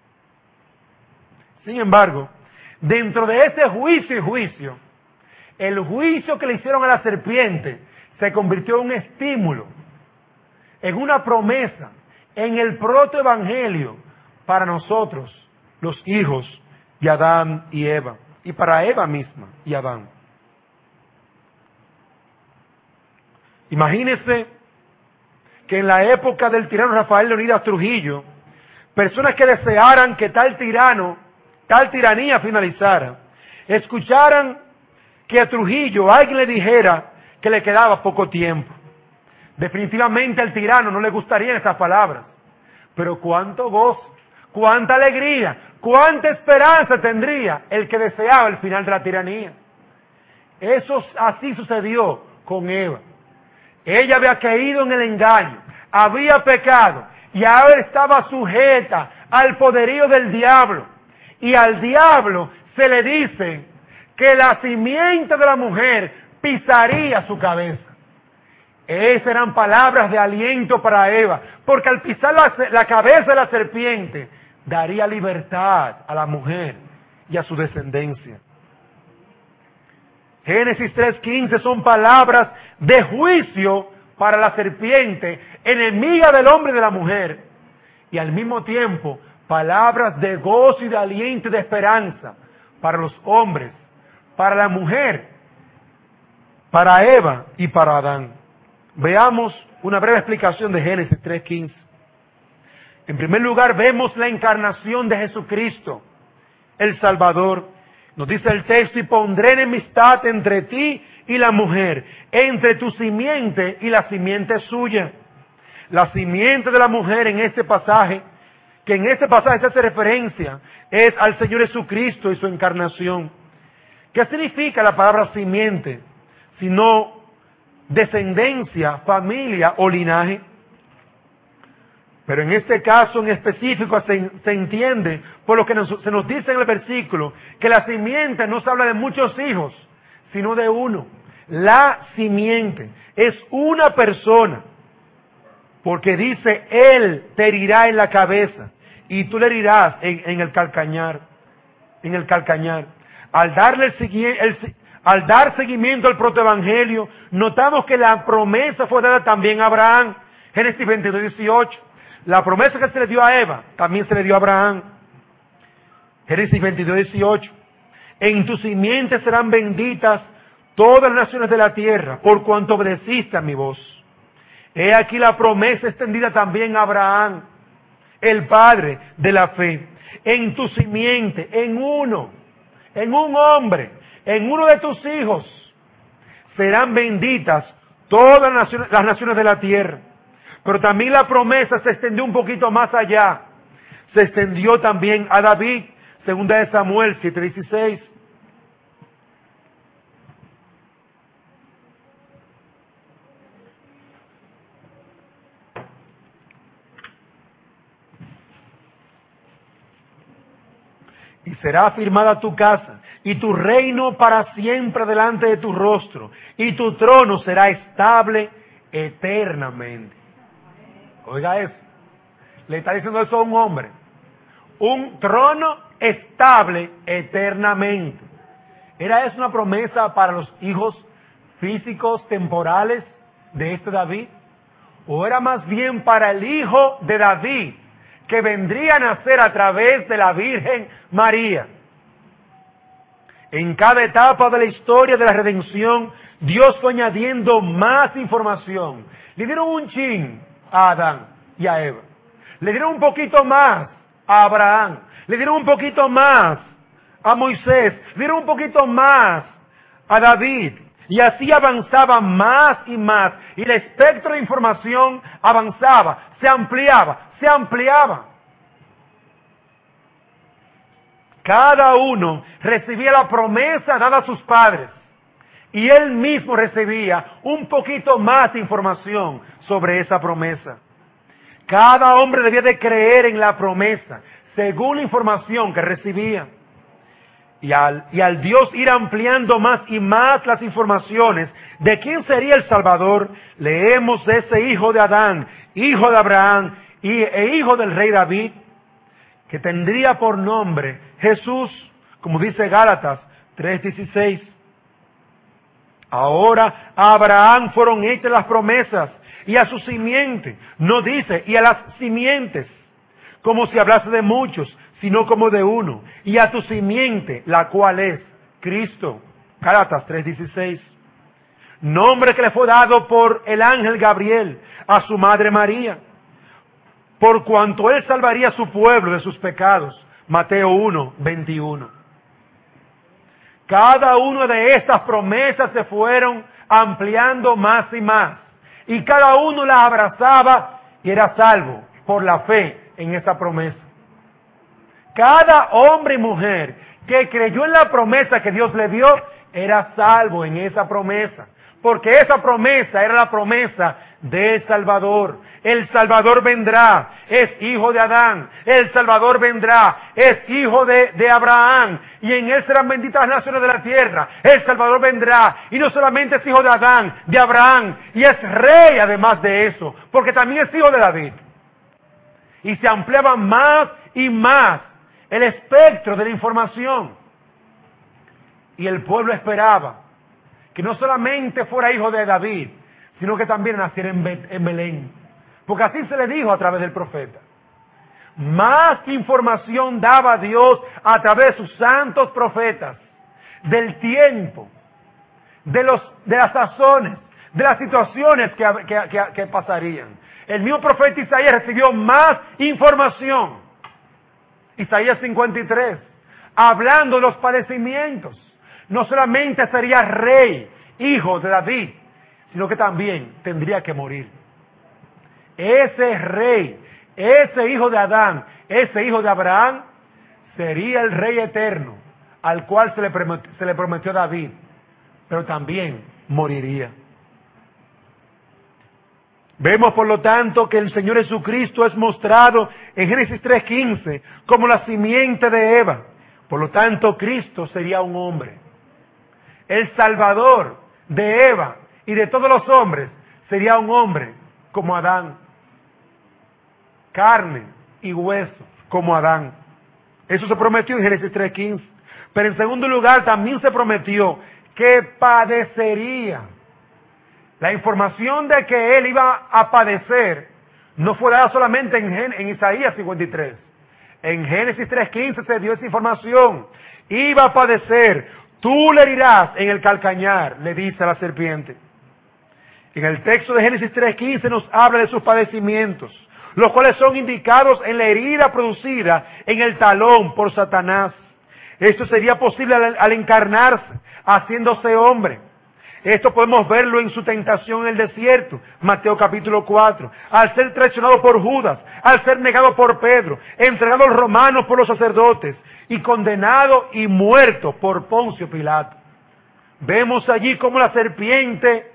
Sin embargo, dentro de ese juicio y juicio, el juicio que le hicieron a la serpiente se convirtió en un estímulo, en una promesa, en el protoevangelio para nosotros, los hijos de Adán y Eva, y para Eva misma y Adán. Imagínense que en la época del tirano Rafael Leónidas Trujillo, personas que desearan que tal tirano, tal tiranía finalizara, escucharan que a Trujillo alguien le dijera que le quedaba poco tiempo. Definitivamente al tirano no le gustarían esas palabras, pero cuánto gozo, cuánta alegría, cuánta esperanza tendría el que deseaba el final de la tiranía. Eso así sucedió con Eva. Ella había caído en el engaño, había pecado y ahora estaba sujeta al poderío del diablo. Y al diablo se le dice que la simiente de la mujer pisaría su cabeza. Esas eran palabras de aliento para Eva, porque al pisar la, la cabeza de la serpiente, daría libertad a la mujer y a su descendencia. Génesis tres quince son palabras de juicio para la serpiente, enemiga del hombre y de la mujer, y al mismo tiempo palabras de gozo y de aliento y de esperanza para los hombres, para la mujer, para Eva y para Adán. Veamos una breve explicación de Génesis tres quince. En primer lugar, vemos la encarnación de Jesucristo, el Salvador. Nos dice el texto: y pondré enemistad entre ti y la mujer, entre tu simiente y la simiente suya. La simiente de la mujer en este pasaje, que en este pasaje se hace referencia, es al Señor Jesucristo y su encarnación. ¿Qué significa la palabra simiente? Sino descendencia, familia o linaje. Pero en este caso en específico se, se entiende por lo que nos, se nos dice en el versículo que la simiente no se habla de muchos hijos, sino de uno. La simiente es una persona, porque dice: él te herirá en la cabeza y tú le herirás en, en el calcañar, en el calcañar. Al darle el, el al dar seguimiento al protoevangelio, notamos que la promesa fue dada también a Abraham. Génesis veintidós dieciocho. La promesa que se le dio a Eva, también se le dio a Abraham. Génesis veintidós dieciocho. En tu simiente serán benditas todas las naciones de la tierra, por cuanto obedeciste a mi voz. He aquí la promesa extendida también a Abraham, el padre de la fe. En tu simiente, en uno, en un hombre, en uno de tus hijos, serán benditas todas las naciones, las naciones de la tierra. Pero también la promesa se extendió un poquito más allá. Se extendió también a David, segunda de Samuel siete dieciséis. Y será afirmada tu casa y tu reino para siempre delante de tu rostro, y tu trono será estable eternamente. Oiga eso, le está diciendo eso a un hombre: un trono estable eternamente. ¿Era eso una promesa para los hijos físicos temporales de este David? ¿O era más bien para el hijo de David, que vendría a nacer a través de la Virgen María? En cada etapa de la historia de la redención, Dios fue añadiendo más información. Le dieron un chin a Adán y a Eva. Le dieron un poquito más a Abraham. Le dieron un poquito más a Moisés. Le dieron un poquito más a David. Y así avanzaba más y más. Y el espectro de información avanzaba, se ampliaba, se ampliaba. Cada uno recibía la promesa dada a sus padres. Y él mismo recibía un poquito más de información sobre esa promesa. Cada hombre debía de creer en la promesa, según la información que recibía. Y al, y al Dios ir ampliando más y más las informaciones de quién sería el Salvador, leemos de ese hijo de Adán, hijo de Abraham y, e hijo del rey David, que tendría por nombre Jesús, como dice Gálatas tres dieciséis. Ahora a Abraham fueron hechas las promesas, y a su simiente, no dice, y a las simientes, como si hablase de muchos, sino como de uno, y a tu simiente, la cual es Cristo. Gálatas tres dieciséis. nombre que le fue dado por el ángel Gabriel a su madre María, por cuanto él salvaría a su pueblo de sus pecados. Mateo uno, veintiuno. Cada una de estas promesas se fueron ampliando más y más, y cada uno las abrazaba y era salvo por la fe en esa promesa. Cada hombre y mujer que creyó en la promesa que Dios le dio, era salvo en esa promesa, porque esa promesa era la promesa del Salvador. El Salvador vendrá, es hijo de Adán. El Salvador vendrá, es hijo de, de Abraham, y en él serán benditas las naciones de la tierra. El Salvador vendrá, y no solamente es hijo de Adán, de Abraham, y es rey además de eso, porque también es hijo de David. Y se ampliaba más y más el espectro de la información. Y el pueblo esperaba que no solamente fuera hijo de David, sino que también naciera en, Be- en Belén. Porque así se le dijo a través del profeta. Más información daba Dios a través de sus santos profetas, del tiempo, de, los, de las sazones, de las situaciones que, que, que, que pasarían. El mismo profeta Isaías recibió más información. Isaías cincuenta y tres, hablando de los padecimientos. No solamente sería rey, hijo de David, sino que también tendría que morir. Ese rey, ese hijo de Adán, ese hijo de Abraham, sería el rey eterno, al cual se le prometió, se le prometió a David, pero también moriría. Vemos, por lo tanto, que el Señor Jesucristo es mostrado en Génesis tres quince como la simiente de Eva. Por lo tanto, Cristo sería un hombre. El Salvador de Eva y de todos los hombres sería un hombre como Adán. Carne y hueso como Adán. Eso se prometió en Génesis tres quince. Pero en segundo lugar, también se prometió que padecería. La información de que él iba a padecer no fue dada solamente en, en Isaías cincuenta y tres. En Génesis tres quince se dio esa información. Iba a padecer. Tú le herirás en el calcañar, le dice a la serpiente. En el texto de Génesis tres quince nos habla de sus padecimientos, los cuales son indicados en la herida producida en el talón por Satanás. Esto sería posible al, al encarnarse, haciéndose hombre. Esto podemos verlo en su tentación en el desierto, Mateo capítulo cuatro, al ser traicionado por Judas, al ser negado por Pedro, entregado a los romanos por los sacerdotes y condenado y muerto por Poncio Pilato. Vemos allí cómo la serpiente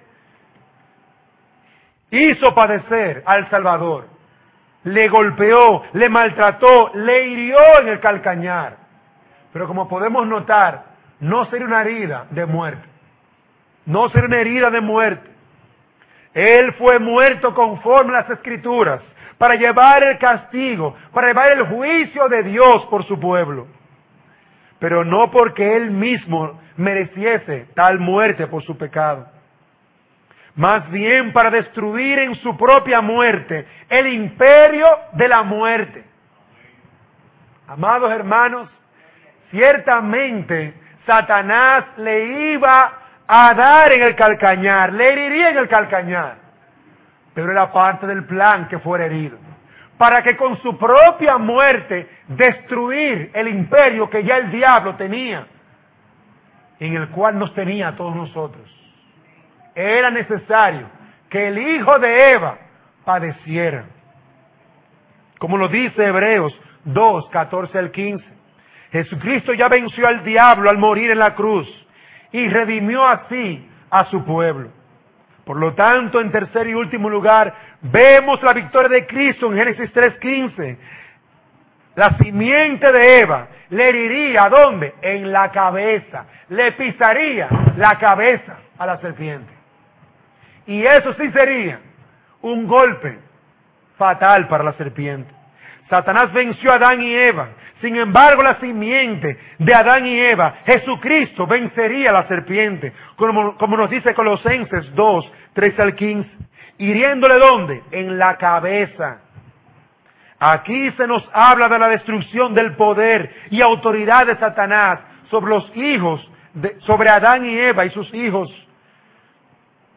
hizo padecer al Salvador, le golpeó, le maltrató, le hirió en el calcañar. Pero como podemos notar, no sería una herida de muerte. No sería una herida de muerte. Él fue muerto conforme a las Escrituras, para llevar el castigo, para llevar el juicio de Dios por su pueblo. Pero no porque Él mismo mereciese tal muerte por su pecado. Más bien para destruir en su propia muerte el imperio de la muerte. Amados hermanos, ciertamente Satanás le iba a dar en el calcañar, le heriría en el calcañar, pero era parte del plan que fuera herido, para que con su propia muerte destruir el imperio que ya el diablo tenía, en el cual nos tenía a todos nosotros. Era necesario que el hijo de Eva padeciera, como lo dice Hebreos dos, catorce al quince. Jesucristo ya venció al diablo al morir en la cruz y redimió así a su pueblo. Por lo tanto, en tercer y último lugar, vemos la victoria de Cristo en Génesis tres quince. La simiente de Eva le heriría, ¿a dónde? En la cabeza. Le pisaría la cabeza a la serpiente. Y eso sí sería un golpe fatal para la serpiente. Satanás venció a Adán y Eva. Sin embargo, la simiente de Adán y Eva, Jesucristo, vencería a la serpiente, como, como nos dice Colosenses dos, tres al quince, hiriéndole ¿dónde? En la cabeza. Aquí se nos habla de la destrucción del poder y autoridad de Satanás sobre los hijos, de, sobre Adán y Eva y sus hijos,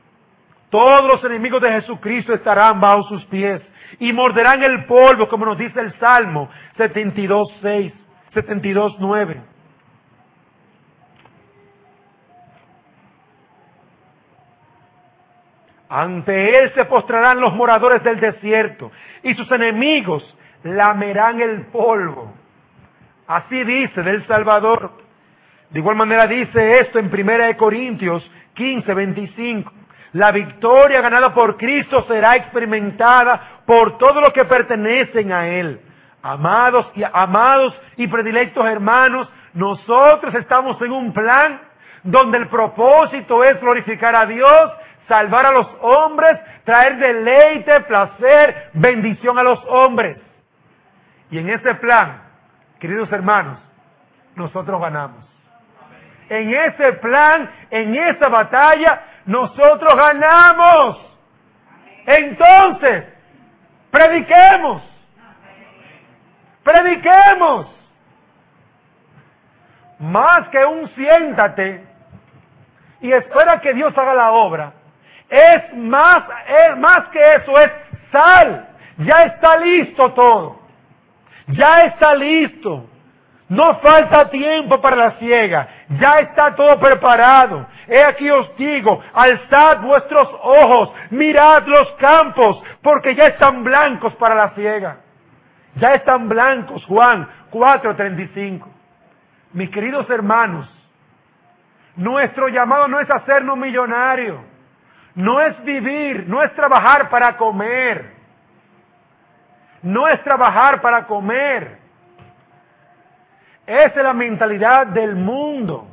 Todos los enemigos de Jesucristo estarán bajo sus pies y morderán el polvo, como nos dice el Salmo setenta y dos, seis, setenta y dos, nueve. Ante él se postrarán los moradores del desierto y sus enemigos lamerán el polvo. Así dice del Salvador. De igual manera dice esto en Primera de Corintios quince, veinticinco. La victoria ganada por Cristo será experimentada por todos los que pertenecen a Él. Amados y, amados y predilectos hermanos, nosotros estamos en un plan donde el propósito es glorificar a Dios, salvar a los hombres, traer deleite, placer, bendición a los hombres. Y en ese plan, queridos hermanos, nosotros ganamos. En ese plan, en esa batalla, nosotros ganamos. Entonces, prediquemos. Prediquemos. Más que un siéntate y espera que Dios haga la obra. Es más, es más que eso, es sal. Ya está listo todo. Ya está listo. No falta tiempo para la siega. Ya está todo preparado. He aquí os digo, alzad vuestros ojos, mirad los campos, porque ya están blancos para la siega. Ya están blancos, Juan cuatro, treinta y cinco. Mis queridos hermanos, nuestro llamado no es hacernos millonarios. No es vivir, no es trabajar para comer. No es trabajar para comer. Esa es la mentalidad del mundo.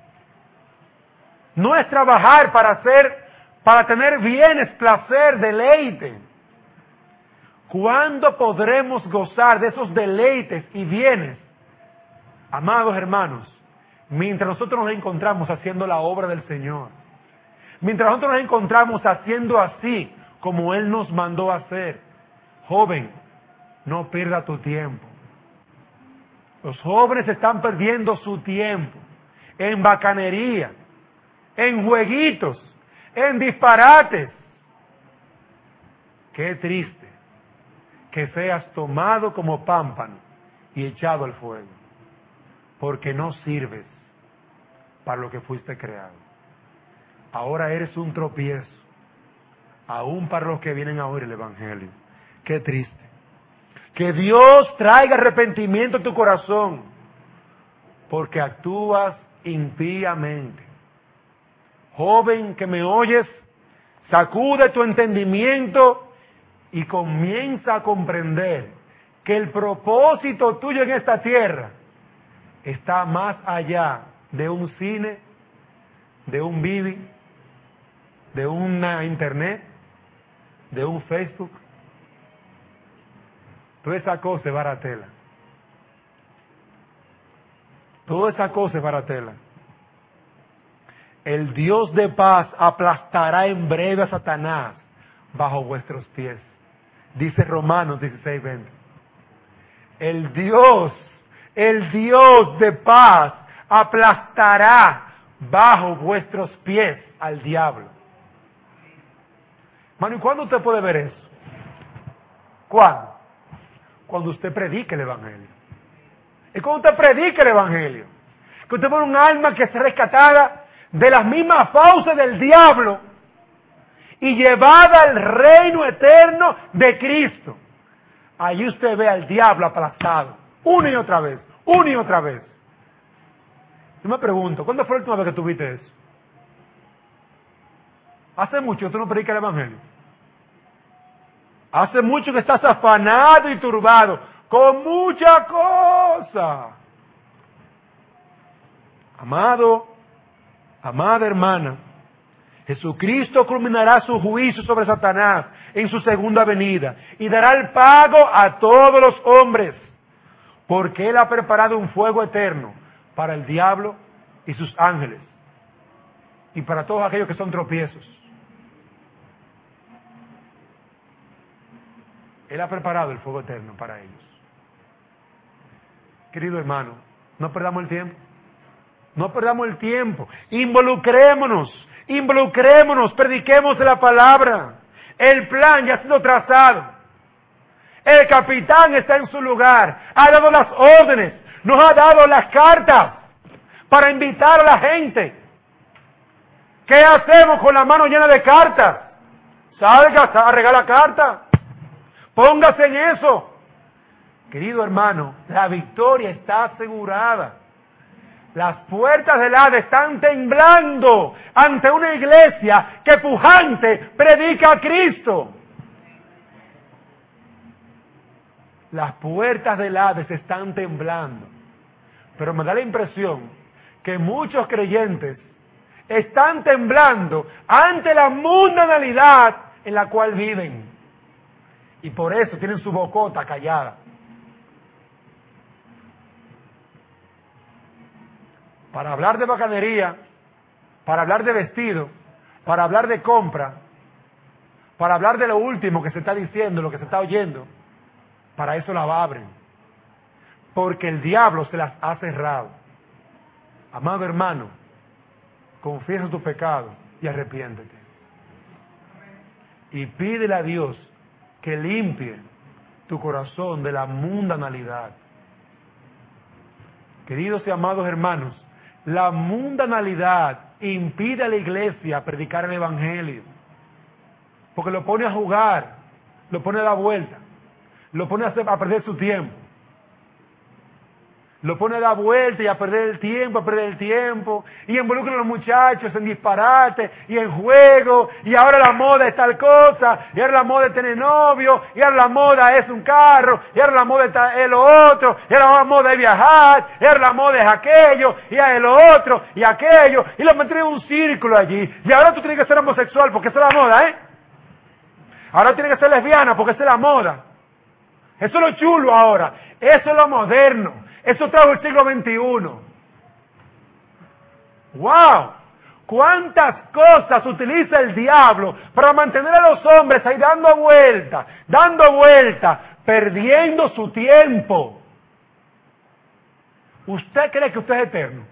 No es trabajar para hacer, para tener bienes, placer, deleite. ¿Cuándo podremos gozar de esos deleites y bienes? Amados hermanos, mientras nosotros nos encontramos haciendo la obra del Señor. Mientras nosotros nos encontramos haciendo así como Él nos mandó a hacer. Joven, no pierda tu tiempo. Los jóvenes están perdiendo su tiempo en bacanería, en jueguitos, en disparates. Qué triste que seas tomado como pámpano y echado al fuego, porque no sirves para lo que fuiste creado. Ahora eres un tropiezo, aún para los que vienen a oír el Evangelio. Qué triste. Que Dios traiga arrepentimiento a tu corazón, porque actúas impíamente. Joven que me oyes, sacude tu entendimiento y comienza a comprender que el propósito tuyo en esta tierra está más allá de un cine, de un Bibi, de una internet, de un Facebook. Toda esa cosa es baratela. Toda esa cosa es baratela. El Dios de paz aplastará en breve a Satanás bajo vuestros pies. Dice Romanos dieciséis, veinte. El Dios, el Dios de paz aplastará bajo vuestros pies al diablo. Mano, ¿y cuándo usted puede ver eso? ¿Cuándo? Cuando usted predique el Evangelio. Es cuando usted predique el Evangelio. Que usted pone un alma que sea rescatada de las mismas fauces del diablo y llevada al reino eterno de Cristo. Allí usted ve al diablo aplastado, una y otra vez, una y otra vez. Yo me pregunto, ¿cuándo fue la última vez que tuviste eso? Hace mucho que tú no predicas el Evangelio. Hace mucho que estás afanado y turbado con mucha cosa. Amado, amada hermana, Jesucristo culminará su juicio sobre Satanás en su segunda venida y dará el pago a todos los hombres, porque Él ha preparado un fuego eterno para el diablo y sus ángeles y para todos aquellos que son tropiezos. Él ha preparado el fuego eterno para ellos. Querido hermano, no perdamos el tiempo. No perdamos el tiempo. Involucrémonos Involucrémonos, prediquemos la palabra. El plan ya ha sido trazado. El capitán está en su lugar. Ha dado las órdenes. Nos ha dado las cartas para invitar a la gente. ¿Qué hacemos con la mano llena de cartas? Salga a regalar cartas. Póngase en eso. Querido hermano, la victoria está asegurada. Las puertas del Hades están temblando ante una iglesia que pujante predica a Cristo. Las puertas del Hades están temblando. Pero me da la impresión que muchos creyentes están temblando ante la mundanalidad en la cual viven. Y por eso tienen su bocota callada. Para hablar de bacanería, para hablar de vestido, para hablar de compra, para hablar de lo último que se está diciendo, lo que se está oyendo, para eso la abren. Porque el diablo se las ha cerrado. Amado hermano, confiesa tu pecado y arrepiéntete. Y pídele a Dios que limpie tu corazón de la mundanalidad. Queridos y amados hermanos, la mundanalidad impide a la iglesia predicar el evangelio. Porque lo pone a jugar, lo pone a dar vuelta, lo pone a, hacer, a perder su tiempo. Lo pone a dar vuelta y a perder el tiempo, a perder el tiempo, y involucra a los muchachos en disparate y en juego, y ahora la moda es tal cosa, y ahora la moda es tener novio, y ahora la moda es un carro, y ahora la moda es lo otro, y ahora la moda es viajar, y ahora la moda es aquello, y ahora es lo otro, y aquello, y lo meten en un círculo allí, y ahora tú tienes que ser homosexual porque esa es la moda, ¿eh? Ahora tienes que ser lesbiana porque esa es la moda. Eso es lo chulo ahora, eso es lo moderno. Eso trajo el siglo veintiuno. ¡Wow! ¿Cuántas cosas utiliza el diablo para mantener a los hombres ahí dando vueltas, dando vueltas, perdiendo su tiempo? ¿Usted cree que usted es eterno?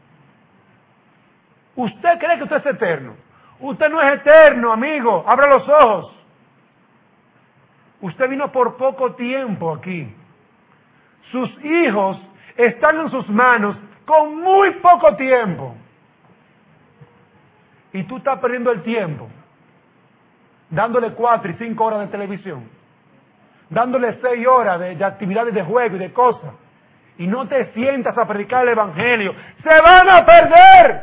¿Usted cree que usted es eterno? Usted no es eterno, amigo. Abra los ojos. Usted vino por poco tiempo aquí. Sus hijos están en sus manos con muy poco tiempo. Y tú estás perdiendo el tiempo dándole cuatro y cinco horas de televisión, dándole seis horas de, de actividades de juego y de cosas, y no te sientas a predicar el evangelio. ¡Se van a perder!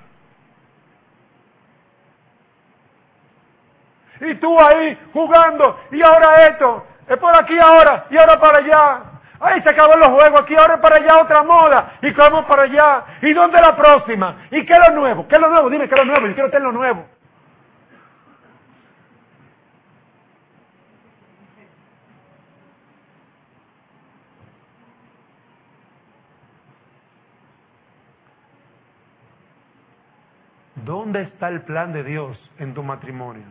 Y tú ahí jugando, y ahora esto, es por aquí ahora, y ahora para allá. Ay, se acabó los juegos aquí, ahora para allá otra moda, y vamos para allá. ¿Y dónde es la próxima? ¿Y qué es lo nuevo? ¿Qué es lo nuevo? Dime qué es lo nuevo, yo quiero tener lo nuevo. ¿Dónde está el plan de Dios en tu matrimonio?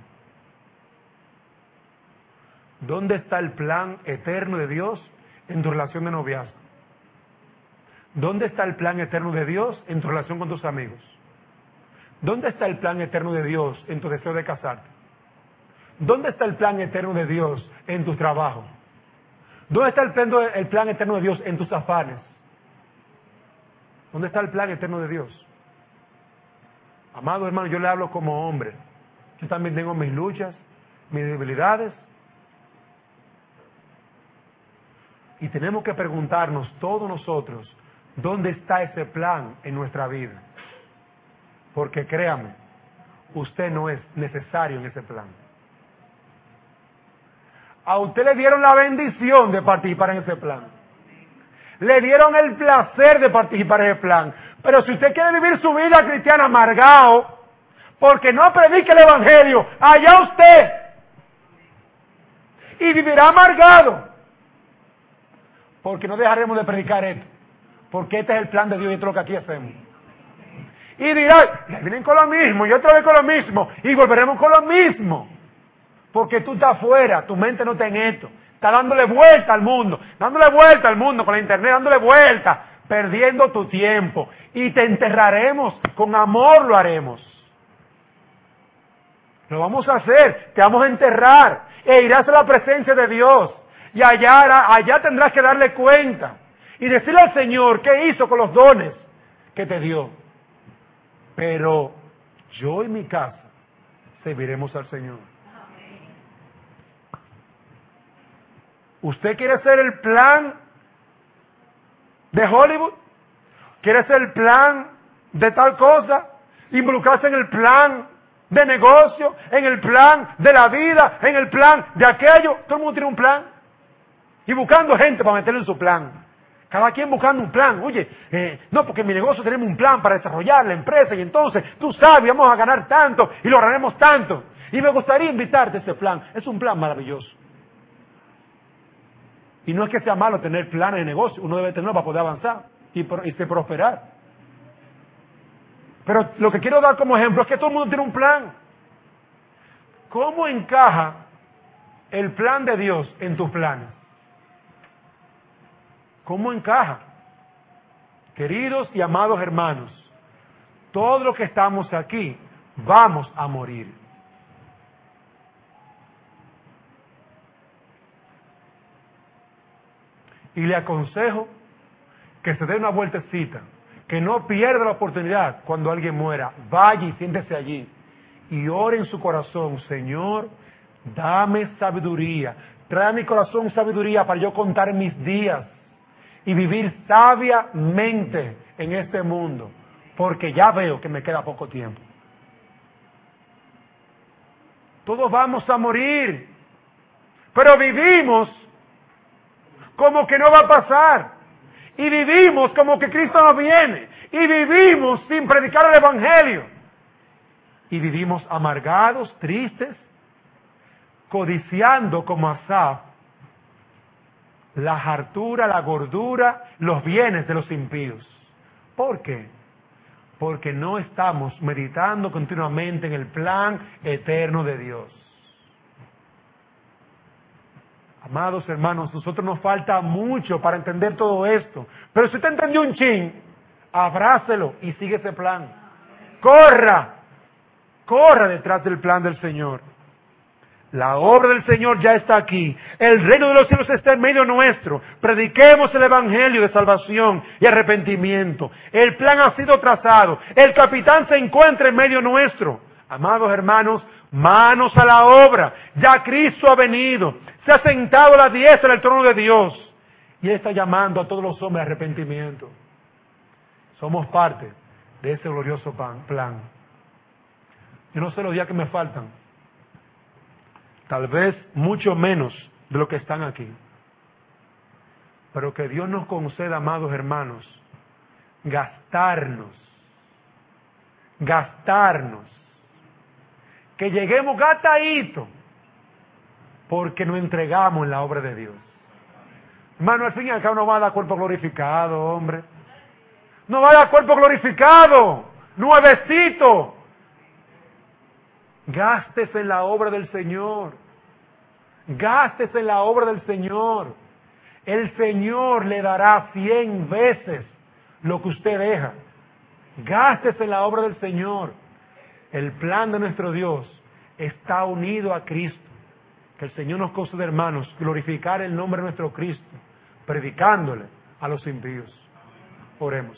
¿Dónde está el plan eterno de Dios en tu relación de noviazgo? ¿Dónde está el plan eterno de Dios en tu relación con tus amigos? ¿Dónde está el plan eterno de Dios en tu deseo de casarte? ¿Dónde está el plan eterno de Dios en tu trabajo? ¿Dónde está el plan, el plan eterno de Dios en tus afanes? ¿Dónde está el plan eterno de Dios? Amado hermano, yo le hablo como hombre. Yo también tengo mis luchas, mis debilidades. Y tenemos que preguntarnos todos nosotros, ¿dónde está ese plan en nuestra vida? Porque créame, usted no es necesario en ese plan. A usted le dieron la bendición de participar en ese plan. Le dieron el placer de participar en ese plan. Pero si usted quiere vivir su vida cristiana amargado, porque no predica el evangelio, allá usted. Y vivirá amargado. Porque no dejaremos de predicar esto. Porque este es el plan de Dios y esto es lo que aquí hacemos. Y dirán, vienen con lo mismo y otra vez con lo mismo. Y volveremos con lo mismo. Porque tú estás afuera, tu mente no está en esto. Está dándole vuelta al mundo. Dándole vuelta al mundo con la internet, dándole vuelta. Perdiendo tu tiempo. Y te enterraremos, con amor lo haremos. Lo vamos a hacer, te vamos a enterrar e irás a la presencia de Dios y allá, allá tendrás que darle cuenta y decirle al Señor qué hizo con los dones que te dio. Pero yo y mi casa serviremos al Señor. ¿Usted quiere ser el plan de Hollywood? ¿Quiere ser el plan de tal cosa? ¿Involucrarse en el plan de negocio? ¿En el plan de la vida? ¿En el plan de aquello? Todo el mundo tiene un plan. Y buscando gente para meterle en su plan. Cada quien buscando un plan. Oye, eh, no, porque en mi negocio tenemos un plan para desarrollar la empresa y entonces, tú sabes, vamos a ganar tanto y lograremos tanto. Y me gustaría invitarte a ese plan. Es un plan maravilloso. Y no es que sea malo tener planes de negocio, uno debe tenerlo para poder avanzar y, y se prosperar. Pero lo que quiero dar como ejemplo es que todo el mundo tiene un plan. ¿Cómo encaja el plan de Dios en tus planes? ¿Cómo encaja? Queridos y amados hermanos, todos los que estamos aquí vamos a morir. Y le aconsejo que se dé una vueltecita, que no pierda la oportunidad cuando alguien muera. Vaya y siéntese allí y ore en su corazón: Señor, dame sabiduría, trae a mi corazón sabiduría para yo contar mis días y vivir sabiamente en este mundo, porque ya veo que me queda poco tiempo. Todos vamos a morir, pero vivimos como que no va a pasar, y vivimos como que Cristo no viene, y vivimos sin predicar el Evangelio, y vivimos amargados, tristes, codiciando como Asaf la hartura, la gordura, los bienes de los impíos. ¿Por qué? Porque no estamos meditando continuamente en el plan eterno de Dios. Amados hermanos, nosotros nos falta mucho para entender todo esto. Pero si usted entendió un chin, abrácelo y sigue ese plan. Corra, corra detrás del plan del Señor. La obra del Señor ya está aquí. El reino de los cielos está en medio nuestro. Prediquemos el evangelio de salvación y arrepentimiento. El plan ha sido trazado. El capitán se encuentra en medio nuestro. Amados hermanos, manos a la obra. Ya Cristo ha venido. Se ha sentado a la diestra del trono de Dios. Y Él está llamando a todos los hombres a arrepentimiento. Somos parte de ese glorioso plan. Yo no sé los días que me faltan. Tal vez mucho menos de lo que están aquí. Pero que Dios nos conceda, amados hermanos, gastarnos, gastarnos, que lleguemos gastaditos, porque nos entregamos en la obra de Dios. Hermano, al fin y al cabo no va a dar cuerpo glorificado, hombre. No va a dar cuerpo glorificado, nuevecito. Gástese en la obra del Señor. Gástese en la obra del Señor. El Señor le dará cien veces lo que usted deja. Gástese en la obra del Señor. El plan de nuestro Dios está unido a Cristo. Que el Señor nos conceda, hermanos, glorificar el nombre de nuestro Cristo, predicándole a los impíos. Oremos.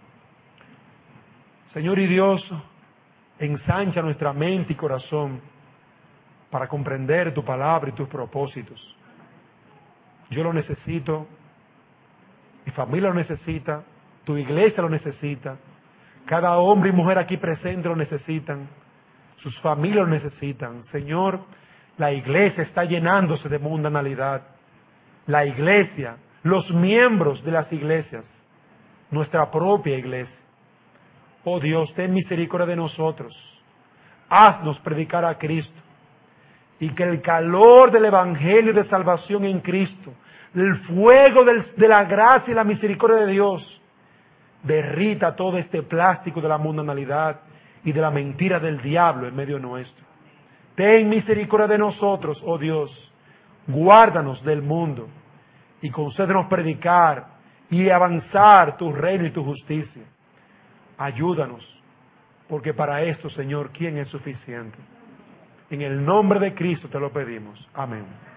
Señor y Dios, ensancha nuestra mente y corazón para comprender tu palabra y tus propósitos. Yo lo necesito, mi familia lo necesita, tu iglesia lo necesita, cada hombre y mujer aquí presente lo necesitan, sus familias lo necesitan. Señor, la iglesia está llenándose de mundanalidad. La iglesia, los miembros de las iglesias, nuestra propia iglesia. Oh Dios, ten misericordia de nosotros. Haznos predicar a Cristo. Y que el calor del Evangelio de salvación en Cristo, el fuego del, de la gracia y la misericordia de Dios, derrita todo este plástico de la mundanalidad y de la mentira del diablo en medio nuestro. Ten misericordia de nosotros, oh Dios. Guárdanos del mundo y concédenos predicar y avanzar tu reino y tu justicia. Ayúdanos, porque para esto, Señor, ¿quién es suficiente? En el nombre de Cristo te lo pedimos. Amén.